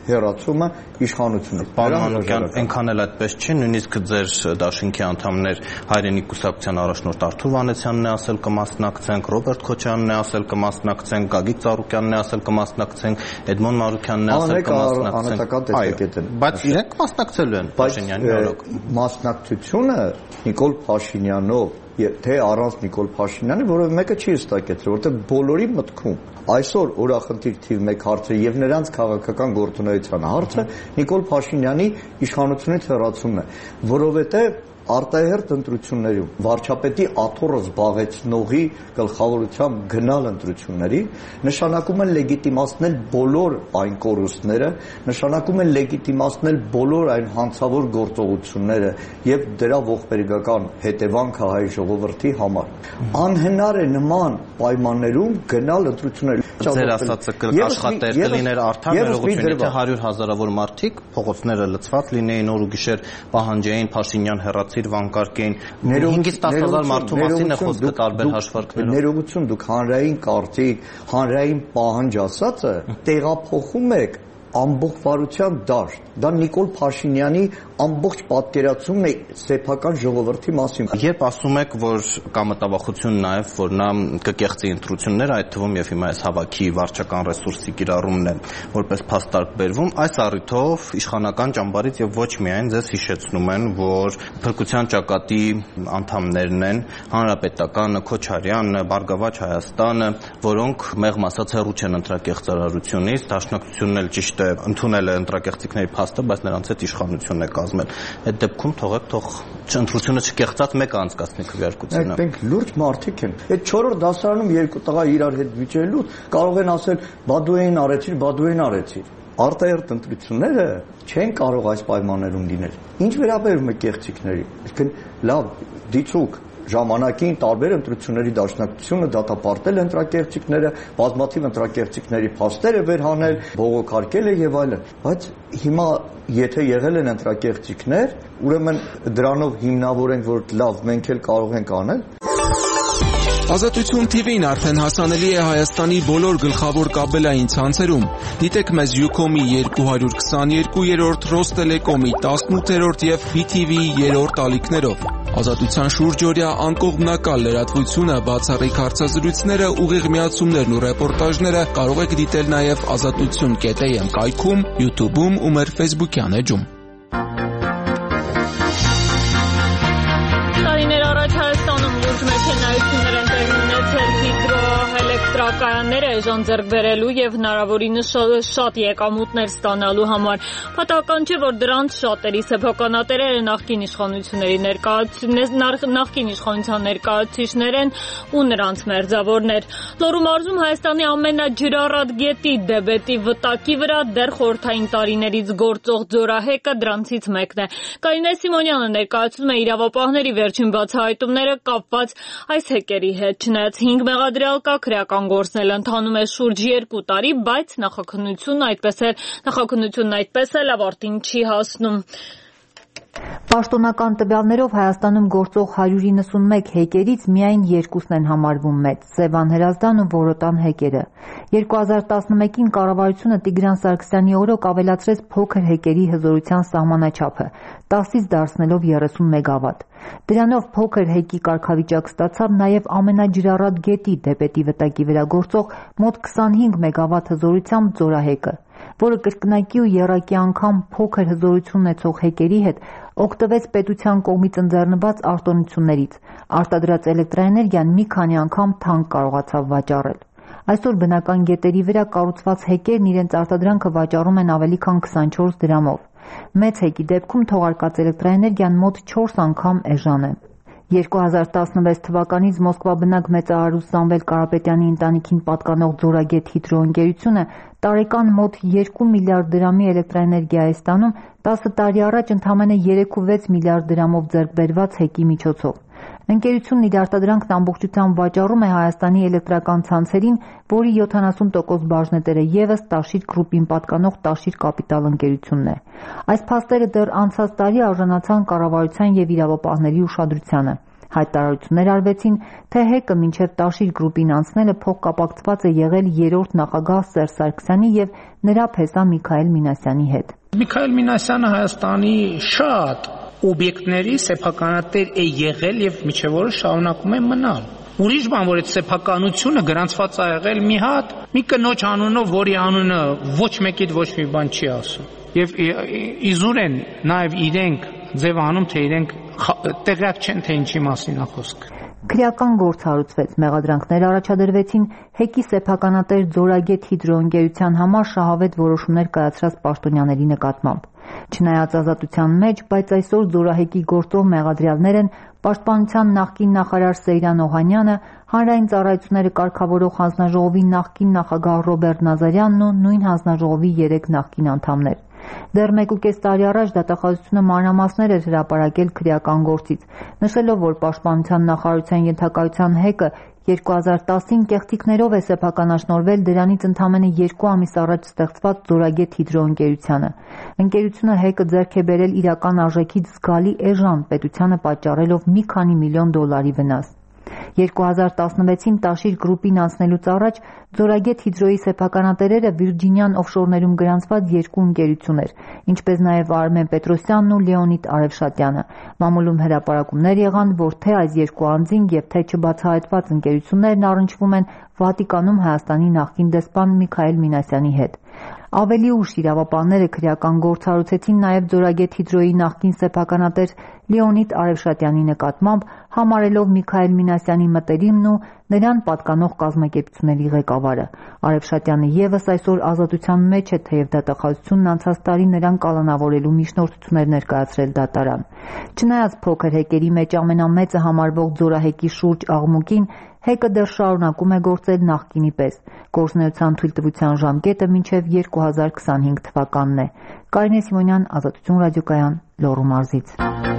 հեռացումը իշխանությունը։ Պարոն Մանուկյան, այնքան էլ այդպես չի, նույնիսկ ձեր դաշինքի անդամներ Հայրենիք կուսակցության առաջնորդ Արթուր Վանեցյանն է ասել կմասնակցենք, Ռոբերտ Քոչարյանն է ասել կմասնակցենք, Գագիկ Ծառուկյանն է ասել կմասնակցենք, Էդմոն Մարուկյանն է ասել կմասնակցենք։ Բայց իրենք մասնակցելու են Փաշինյանի օրոք։ Մասնակցությունը Նիկոլ Փաշինյանով թե առանց Նիկոլ Փաշինյանի որևէ մեկը չի հստակեցրել, որովհետև բոլորի մտքում այսօր օրախնդիր թիվ 1 հարցը եւ նրանց քաղաքական գործունեության հարցը Նիկոլ Փաշինյանի իշխանությունից հեռացումն է, որովհետև արտահերթ ընտրություններում վարչապետի աթոռը զբաղեցնողի գլխավորությամբ գնալ ընտրությունների նշանակում է լեգիտիմացնել բոլոր այն կորուստները, նշանակում է լեգիտիմացնել բոլոր այն հանցավոր գործողությունները եւ դրա ողբերգական հետևանքը հայ ժողովրդի համար։ Անհնար է նման պայմաններում գնալ ընտրությունների։ Ձեր ասածը կաշխատեր կլիներ արդար ներողություն, թե 100,000-ավոր մարդիկ փողոցները լցված լինեին օր ու գիշեր պահանջեին Փաշինյան հեռացիր վանկարկեին 5-ից 10,000 մարդու մասին է խոսքը տարբեր հաշվարկներով։ Ներողություն, դուք հանրային կարծիք, հանրային պահանջ ասածը տեղափոխում եք ամբողջության դաշտ։ Դա Նիկոլ Փաշինյանի ամբողջ պատկերացումն է սեփական ժողովրդի մասին։ Երբ ասում եք, որ կա մտավախություն նաև, որ նա կկեղծի ընտրությունները, այդ թվում եւ հիմա այս հավաքի վարչական ռեսուրսի կիրառումն է որպես փաստարկ բերվում, այս առիթով իշխանական ճամբարից եւ ոչ միայն ձեզ հիշեցնում են, որ փրկության ճակատի անդամներն են Հանրապետականը, Քոչարյանը, Բարգավաճ Հայաստանը, որոնք մեղմ ասած հեռու չեն ընտրակեղծարարությունից, դաշնակցությունն էլ ճիշտ է ընդունել է ընտրակեղծիքների փաստը, բայց նրանց հետ իշխանությունն է կազմել։ Այդ դեպքում թող ընտրությունը չկեղծած մեկը անցկացնի քվեարկությունը։ Մենք լուրջ մարդիկ են։ Այդ 4-րդ դասարանում երկու տղա իրար հետ վիճելու կարող են ասել բա դու այն արեցիր, բա դու այն արեցիր։ Արտահերթ ընտրությունները չեն կարող այս պայմաններում լինել։ Ինչ վերաբերում է կեղծիքների, այսինքն լավ, դիցուկ ժամանակին տարբեր ընտրությունների դաշնակցությունը դատապարտել ընտրակեղծիքները, բազմաթիվ ընտրակեղծիքների փաստեր է վերհանել, բողոքարկել է եւ այլն, բայց հիմա եթե եղել են ընտրակեղծիքներ, ուրեմն դրանով հիմնավորենք, որ լավ, մենք էլ կարող ենք անել։ Ազատություն TV-ն արդեն հասանելի է Հայաստանի բոլոր գլխավոր կաբելային ցանցերում։ Դիտեք մեզ Ucom-ի 222-րդ, Ռոստելեկոմի 18-րդ եւ BTV-ի 3-րդ ալիքներով։ Ազատության շուրջօրյա անկողմնակալ լրատվությունը, բացառիկ հարցազրույցները, ուղիղ միացումներն ու ռեպորտաժները կարող եք դիտել նաև ազատություն.am կայքում, YouTube-ում ու մեր Facebook-յան էջում։ Տարիներ առաջ Հայաստանում լուրջ մեքենայություններ են տեղի ունեցել հիդրոէլեկտրակայանները էժան ձեռք բերելու եւ հնարավորինս շատ եկամուտներ ստանալու համար։ Պատահական չէ, որ դրանց շատերի սեփականատերերը նախկին իշխանության ներկայացուցիչներ են ու նրանց մերձավորներ։ Լոռու մարզում Հայաստանի ամենաջրառատ գետի Դեբետի վտակի վրա դեռ խորհրդային տարիներից գործող ձորահեկը դրանցից մեկն է։ Կարինե Սիմոնյանը ներկայացնում է իրավապահների վերջին բացահայտումները կապված այս հեկերի հետ։ Չնայած 5 մեղադրյալ կա, քրեական գործն էլ ընթանում է շուրջ 2 տարի, բայց նախաքննությունն այդպես էլ ավարտին չի հասնում։ Պաշտոնական տվյալներով Հայաստանում գործող 191 հեկերից միայն 2-ն են համարվում մեծ՝ Սևան Հրազդան ու Որոտան հեկերը։ 2011-ին կառավարությունը Տիգրան Սարգսյանի օրոք ավելացրեց փոքր հեկերի հզորության սահմանաչափը 10-ից դարձնելով 30 մեգավատ։ Դրանով փոքր հեկի կարգավիճակ ստացավ նաև ամենաջրառատ գետի Դեբետի վտակի վրա գործող մոտ 25 մեգավատ հզորությամբ Ձորահեկը, որը կրկնակի ու եռակի անգամ փոքր հզորություն ունեցող հեկերի հետ օգտվեց պետության կողմից ընձեռնված արտոնություններից, արտադրած էլեկտրաէներգիան մի քանի անգամ թանկ կարողացավ վաճառել։ Այսօր բնական գետերի վրա կառուցված հեկերն իրենց արտադրանքը վաճառում են ավելի քան 24 դրամով։ Մեծ հեկի դեպքում թողարկած էլեկտրաէներգիան մոտ 4 անգամ էժան է։ 2016 թվականից Մոսկվա բնակ մեծահարուստ Սամվել Կարապետյանի ընտանիքին պատկանող Ձորագետ հիդրոընկերությունը տարեկան մոտ 2 միլիարդ դրամի էլեկտրաէներգիա է ստանում 10 տարի առաջ ընդամենը 3-6 միլիարդ դրամով ձեռք բերված հեկի միջոցով։ Ընկերությունն իր արտադրանքն ամբողջությամբ վաճառում է Հայաստանի էլեկտրական ցանցերին, որի 70% բաժնետերը ևս Տաշիր Գրուպին պատկանող Տաշիր Կապիտալ ընկերությունն է։ Այս փաստերը դեռ անցած տարի արժանացան կառավարության եւ իրավապահների ուշադրությանը։ Հայտարարություններ արվեցին, թե ՀԵԿ-ը մինչև Տաշիր գրուպին անցնելը փոխկապակցված է եղել երրորդ նախագահ Սերժ Սարգսյանի եւ նրա փեսա Միքայել Մինասյանի հետ։ Միքայել Մինասյանը Հայաստանի շատ օբյեկտների սեփականատեր է եղել եւ միջև օրս շարունակում է մնալ։ Ուրիշ բան, որ այդ սեփականությունը գրանցված է եղել մի կնոջ անունով, որի անունը ոչ մեկիդ ոչ մի բան չի ասում։ Եվ իզուր են նաեւ իրենք ձևանում, թե իրենք տեղյակ չեն, թե ինչի մասին է խոսքը։ Քրեական գործ հարուցվեց, մեղադրանքներ առաջադրվեցին ՀԵԿ-ի սեփականատեր Ձորագետ հիդրոընկերության համար շահավետ որոշումներ կայացրած պաշտոնյաների նկատմամբ։ Չնայած ազատության մեջ, բայց այսօր Ձորահեկի գործով մեղադրյալներ են Պաշտպանության նախկին նախարար Սեյրան Օհանյանը, Հանրային ծառայությունները կարգավորող հանձնաժողովի նախկին նախագահ Ռոբերտ Նազարյանն ու նույն հանձնաժողովի 3 նախկին անդամներ։ Դեռ 1.5 տարի առաջ դատախազությունը մանրամասներ էր հրապարակել քրեական գործից, նշելով, որ Պաշտպանության նախարարության ենթակայության ՀԵԿ-ը 2010-ին կեղծիքներով է սեփականաշնորհվել դրանից ընդամենը 2 ամիս առաջ ստեղծված Ձորագետ հիդրոընկերությանը։ Ընկերությունը ՀԵԿ-ը ձեռք է բերել իրական արժեքից զգալի էժան, պետությանը պատճառելով մի քանի միլիոն դոլարի վնաս։ 2016-ին Տաշիր գրուպին անցնելուց առաջ Ձորագետ հիդրոյի սեփականատերերը Վիրջինյան օֆշորներում գրանցված 2 ընկերություններ, ինչպես նաև Արմեն Պետրոսյանն ու Լեոնիդ Արևշատյանը։ Մամուլում հրապարակումներ եղան, որ թե այս 2 անձինք եւ թե չբացահայտված ընկերություններն առնչվում են Վատիկանում Հայաստանի նախկին դեսպան Միքայել Մինասյանի հետ։ Ավելի ուշ իրավապանները քրեական գործ հարուցեցին նաև Ձորագետ հիդրոյի նախկին սեփականատեր Լեոնիդ Արևշատյանի նկատմամբ, համարելով Միքայել Մինասյանի մտերիմն ու նրան պատկանող կազմակերպությունների ղեկավարը։ Արևշատյանը եւս այսօր ազատության մեջ է, թեև դատախազությունն անցած տարի նրան կալանավորելու միջնորդություններ ներկայացրել դատարան։ Չնայած փոքր հեկերի մեջ ամենամեծը համարվող Ձորահեկի շուրջ աղմուկին, ՀԵԿ-ը դեռ շարունակում է գործել նախկինի պես։ Գործունեության թույլտվության ժամկետը մինչև 2025 թվականն է։ Կարինե Սիմոնյան, Ազատություն ռադիոկայան, Լոռու մարզից։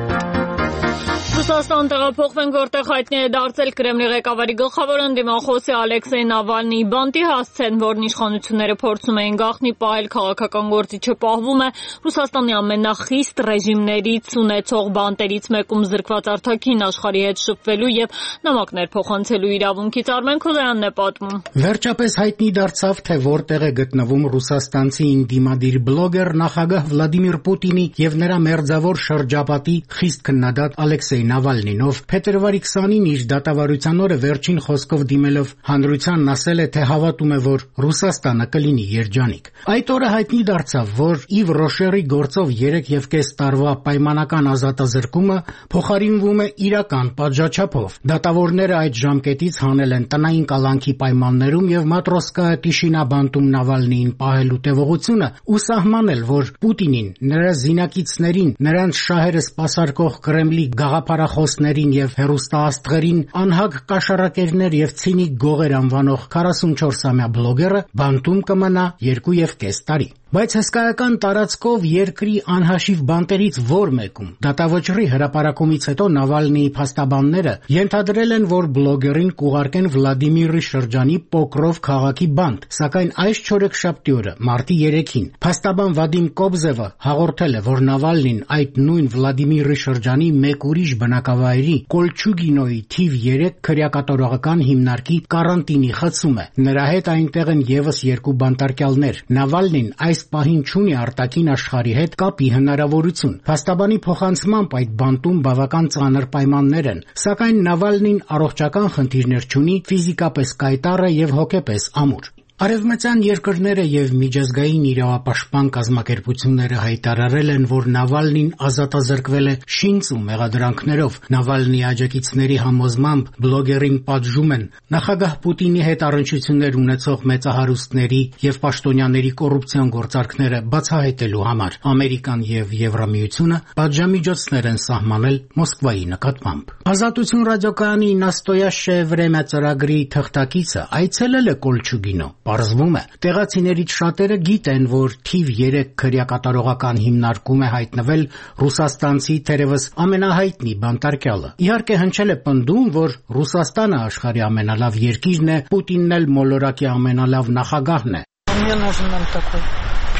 Ռուսաստան տեղափոխվենք, որտեղ հայտնի է դարձել Կրեմլի ղեկավարի գլխավոր ընդդիմախոսի Ալեքսեյ Նավալնիի բանտի հասցեն, որն իշխանությունները փորձում էին գաղտնի պահել, քաղաքական գործիչը պահվում է։ Ռուսաստանի ամենախիստ ռեժիմներից ունեցող բանտերից մեկում զրկված արտաքին աշխարհի հետ շփվելու եւ նամակներ փոխանցելու իրավունքից Արմեն Քոզայանն է պատմում։ Վերջապես հայտնի դարձավ, թե որտեղ է գտնվում ռուսաստանցի ինդիմադիր բլոգեր նախագահ Վլադիմիր Պուտինի եւ նրա մերձավոր շրջապատի խիստ քննադատ Ալեքսեյ Նավալնին, ով փետրվարի 20-ին իր դատավարության օրը վերջին խոսքով դիմելով հանրությանն ասել է, թե հավատում է, որ Ռուսաստանը կլինի երջանիկ։ Այդ օրը հայտնի դարձավ, որ Իվ Ռոշերի գործով 3.5 տարվա պայմանական ազատազրկումը փոխարինվում է իրական պատժաչափով։ Դատավորները այդ ժամկետից հանել են տնային կալանքի պայմաններում եւ Մատրոսկայա Տիշինա բանտում Նավալնիին պահելու տևողությունը ու սահմանել, որ Պուտինին, նրա զինակիցներին, նրանց շահերը սպասարկող Կրեմլի գաղափարախոսներին եւ հեռուստաաստղերին անհագ կաշառակերներ եւ ցինիկ գողեր անվանող 44-ամյա բլոգերը բանտում կմնա 2.5 տարի։ Բայց հսկայական տարածքով երկրի անհաշիվ բանտերից որ մեկում դատավճռի հրապարակումից հետո Նավալնիի փաստաբանները ենթադրել են, որ բլոգերին կուղարկեն Վլադիմիրի շրջանի Պոկրով քաղաքի բանտ, սակայն այս չորեքշաբթի օրը մարտի 3-ին փաստաբան Վադիմ Կոբզևը հաղորդել է, որ Նավալնին այդ նույն Վլադիմիրի շրջանի մեկ ուրիշ բնակավայրի Կոլչուգինոյի թիվ 3 քրեակատարողական հիմնարկի կարանտինի խցում է։ Նրա հետ այնտեղ են եւս 2 բանտարկյալներ։ Նավալնին այս պահին չունի արտաքին աշխարհի հետ կապի հնարավորություն։ Փաստաբանի փոխանցմամբ այդ բանտում բավական ծանր պայմաններ են, սակայն Նավալնին առողջական խնդիրներ չունի, ֆիզիկապես կայտառ է եւ հոգեպես ամուր։ Արևմտյան երկրները եւ միջազգային իրավապաշտպան կազմակերպությունները հայտարարել են, որ Նավալնին ազատազրկվել է շինծ ու մեղադրանքներով։ Նավալնիի աջակիցների համոզմամբ բլոգերին պատժում են նախագահ Պուտինի հետ առնչություններ ունեցող մեծահարուստների եւ պաշտոնյաների կոռուպցիոն գործարքները բացահայտելու համար։ Ամերիկան եւ Եվրամիությունը պատժամիջոցներ են սահմանել Մոսկվայի նկատմամբ։ Ազատություն ռադիոկայանի Նաստոյաշե Վրեմյա ծրագրի թղթակիցը այցելել է Կոլչուգինո։ Պարզվում է, տեղացիներից շատերը գիտեն, որ թիվ 3 քրեակատարողական հիմնարկում է հայտնվել ռուսաստանցի թերևս ամենահայտնի բանտարկյալը։ Իհարկե հնչել է պնդում, որ Ռուսաստանը աշխարհի ամենալավ երկիրն է, Պուտինն էլ մոլորակի ամենալավ նախագահն է։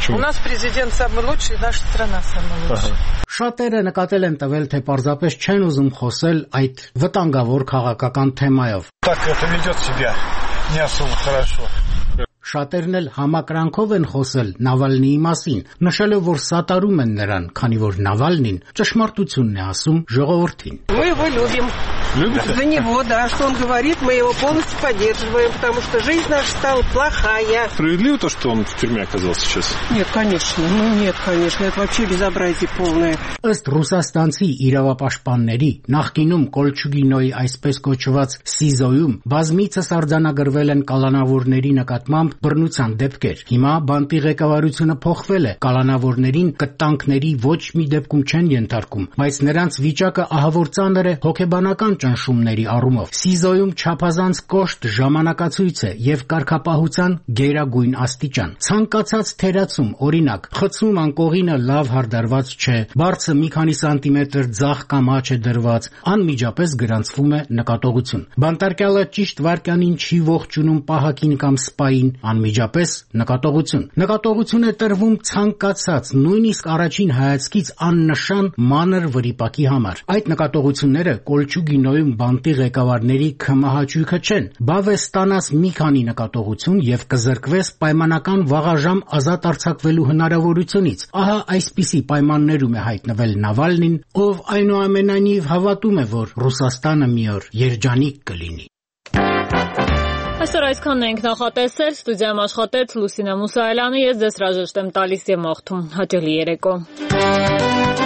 У нас президент самый лучший, наша страна самая лучшая. Շատերը նկատել են տվել, թե պարզապես չեն ուզում խոսել այդ վտանգավոր քաղաքական թեմայով։ Так это ведет себя не особо хорошо. Շատերն էլ համակրանքով են խոսել Նավալնիի մասին, նշելով, որ սատարում են նրան, քանի որ Նավալնին ճշմարտությունն է ասում ժողովրդին։ Мы его любим. За него, да, что он говорит, мы его полностью поддерживаем, потому что жизнь наша стала плохая. Справедливо то, что он в тюрьме оказался сейчас? Нет, конечно. Ну нет, конечно, это вообще безобразие полное. Ըստ ռուսաստանցի իրավապաշտպանների, նախկինում Կոլչուգինոյի այսպես կոչված Սիզոյում բազմիցս արձանագրվել են կալանավորների նկատմամբ բռնության դեպքեր։ Հիմա բանտի ղեկավարությունը փոխվել է, կալանավորներին կտանքների ոչ մի դեպքում չեն ենթարկում, բայց նրանց վիճակը ահավոր ծանր է հոգեբանական ճնշումների առումով։ Սիզոյում չափազանց կոշտ ժամանակացույց է եւ կարգապահության գերագույն աստիճան։ Ցանկացած թերացում, օրինակ, խցում անկողինը լավ հարդարված չէ, բարձը մի քանի սանտիմետր ձախ կամ աջ է դրված, անմիջապես գրանցվում է նկատողություն։ Բանտարկյալը ճիշտ վայրկյանին չի ողջունում պահակին կամ սպային, անմիջապես նկատողություն։ Նկատողություն է տրվում ցանկացած, նույնիսկ առաջին հայացքից աննշան մանր վրիպակի համար։ Այդ նկատողությունները Կոլչուգինոյում բանտի ղեկավարների քմահաճույքը չեն։ Բավ է ստանաս մի քանի նկատողություն եւ կզրկվես պայմանական վաղաժամ ազատ արձակվելու հնարավորությունից։ Ահա այսպիսի պայմաններում է հայտնվել Նավալնին, ով այնուամենայնիվ հավատում է, որ Ռուսաստանը մի օր երջանիկ կլինի։ Այսօր այսքանն ենք նախատեսել, ստուդիայում աշխատեց Լուսինե Մուսայելյանը, ես ձեզ հրաժեշտ եմ տալիս եւ մաղթում հաճելի երեկո։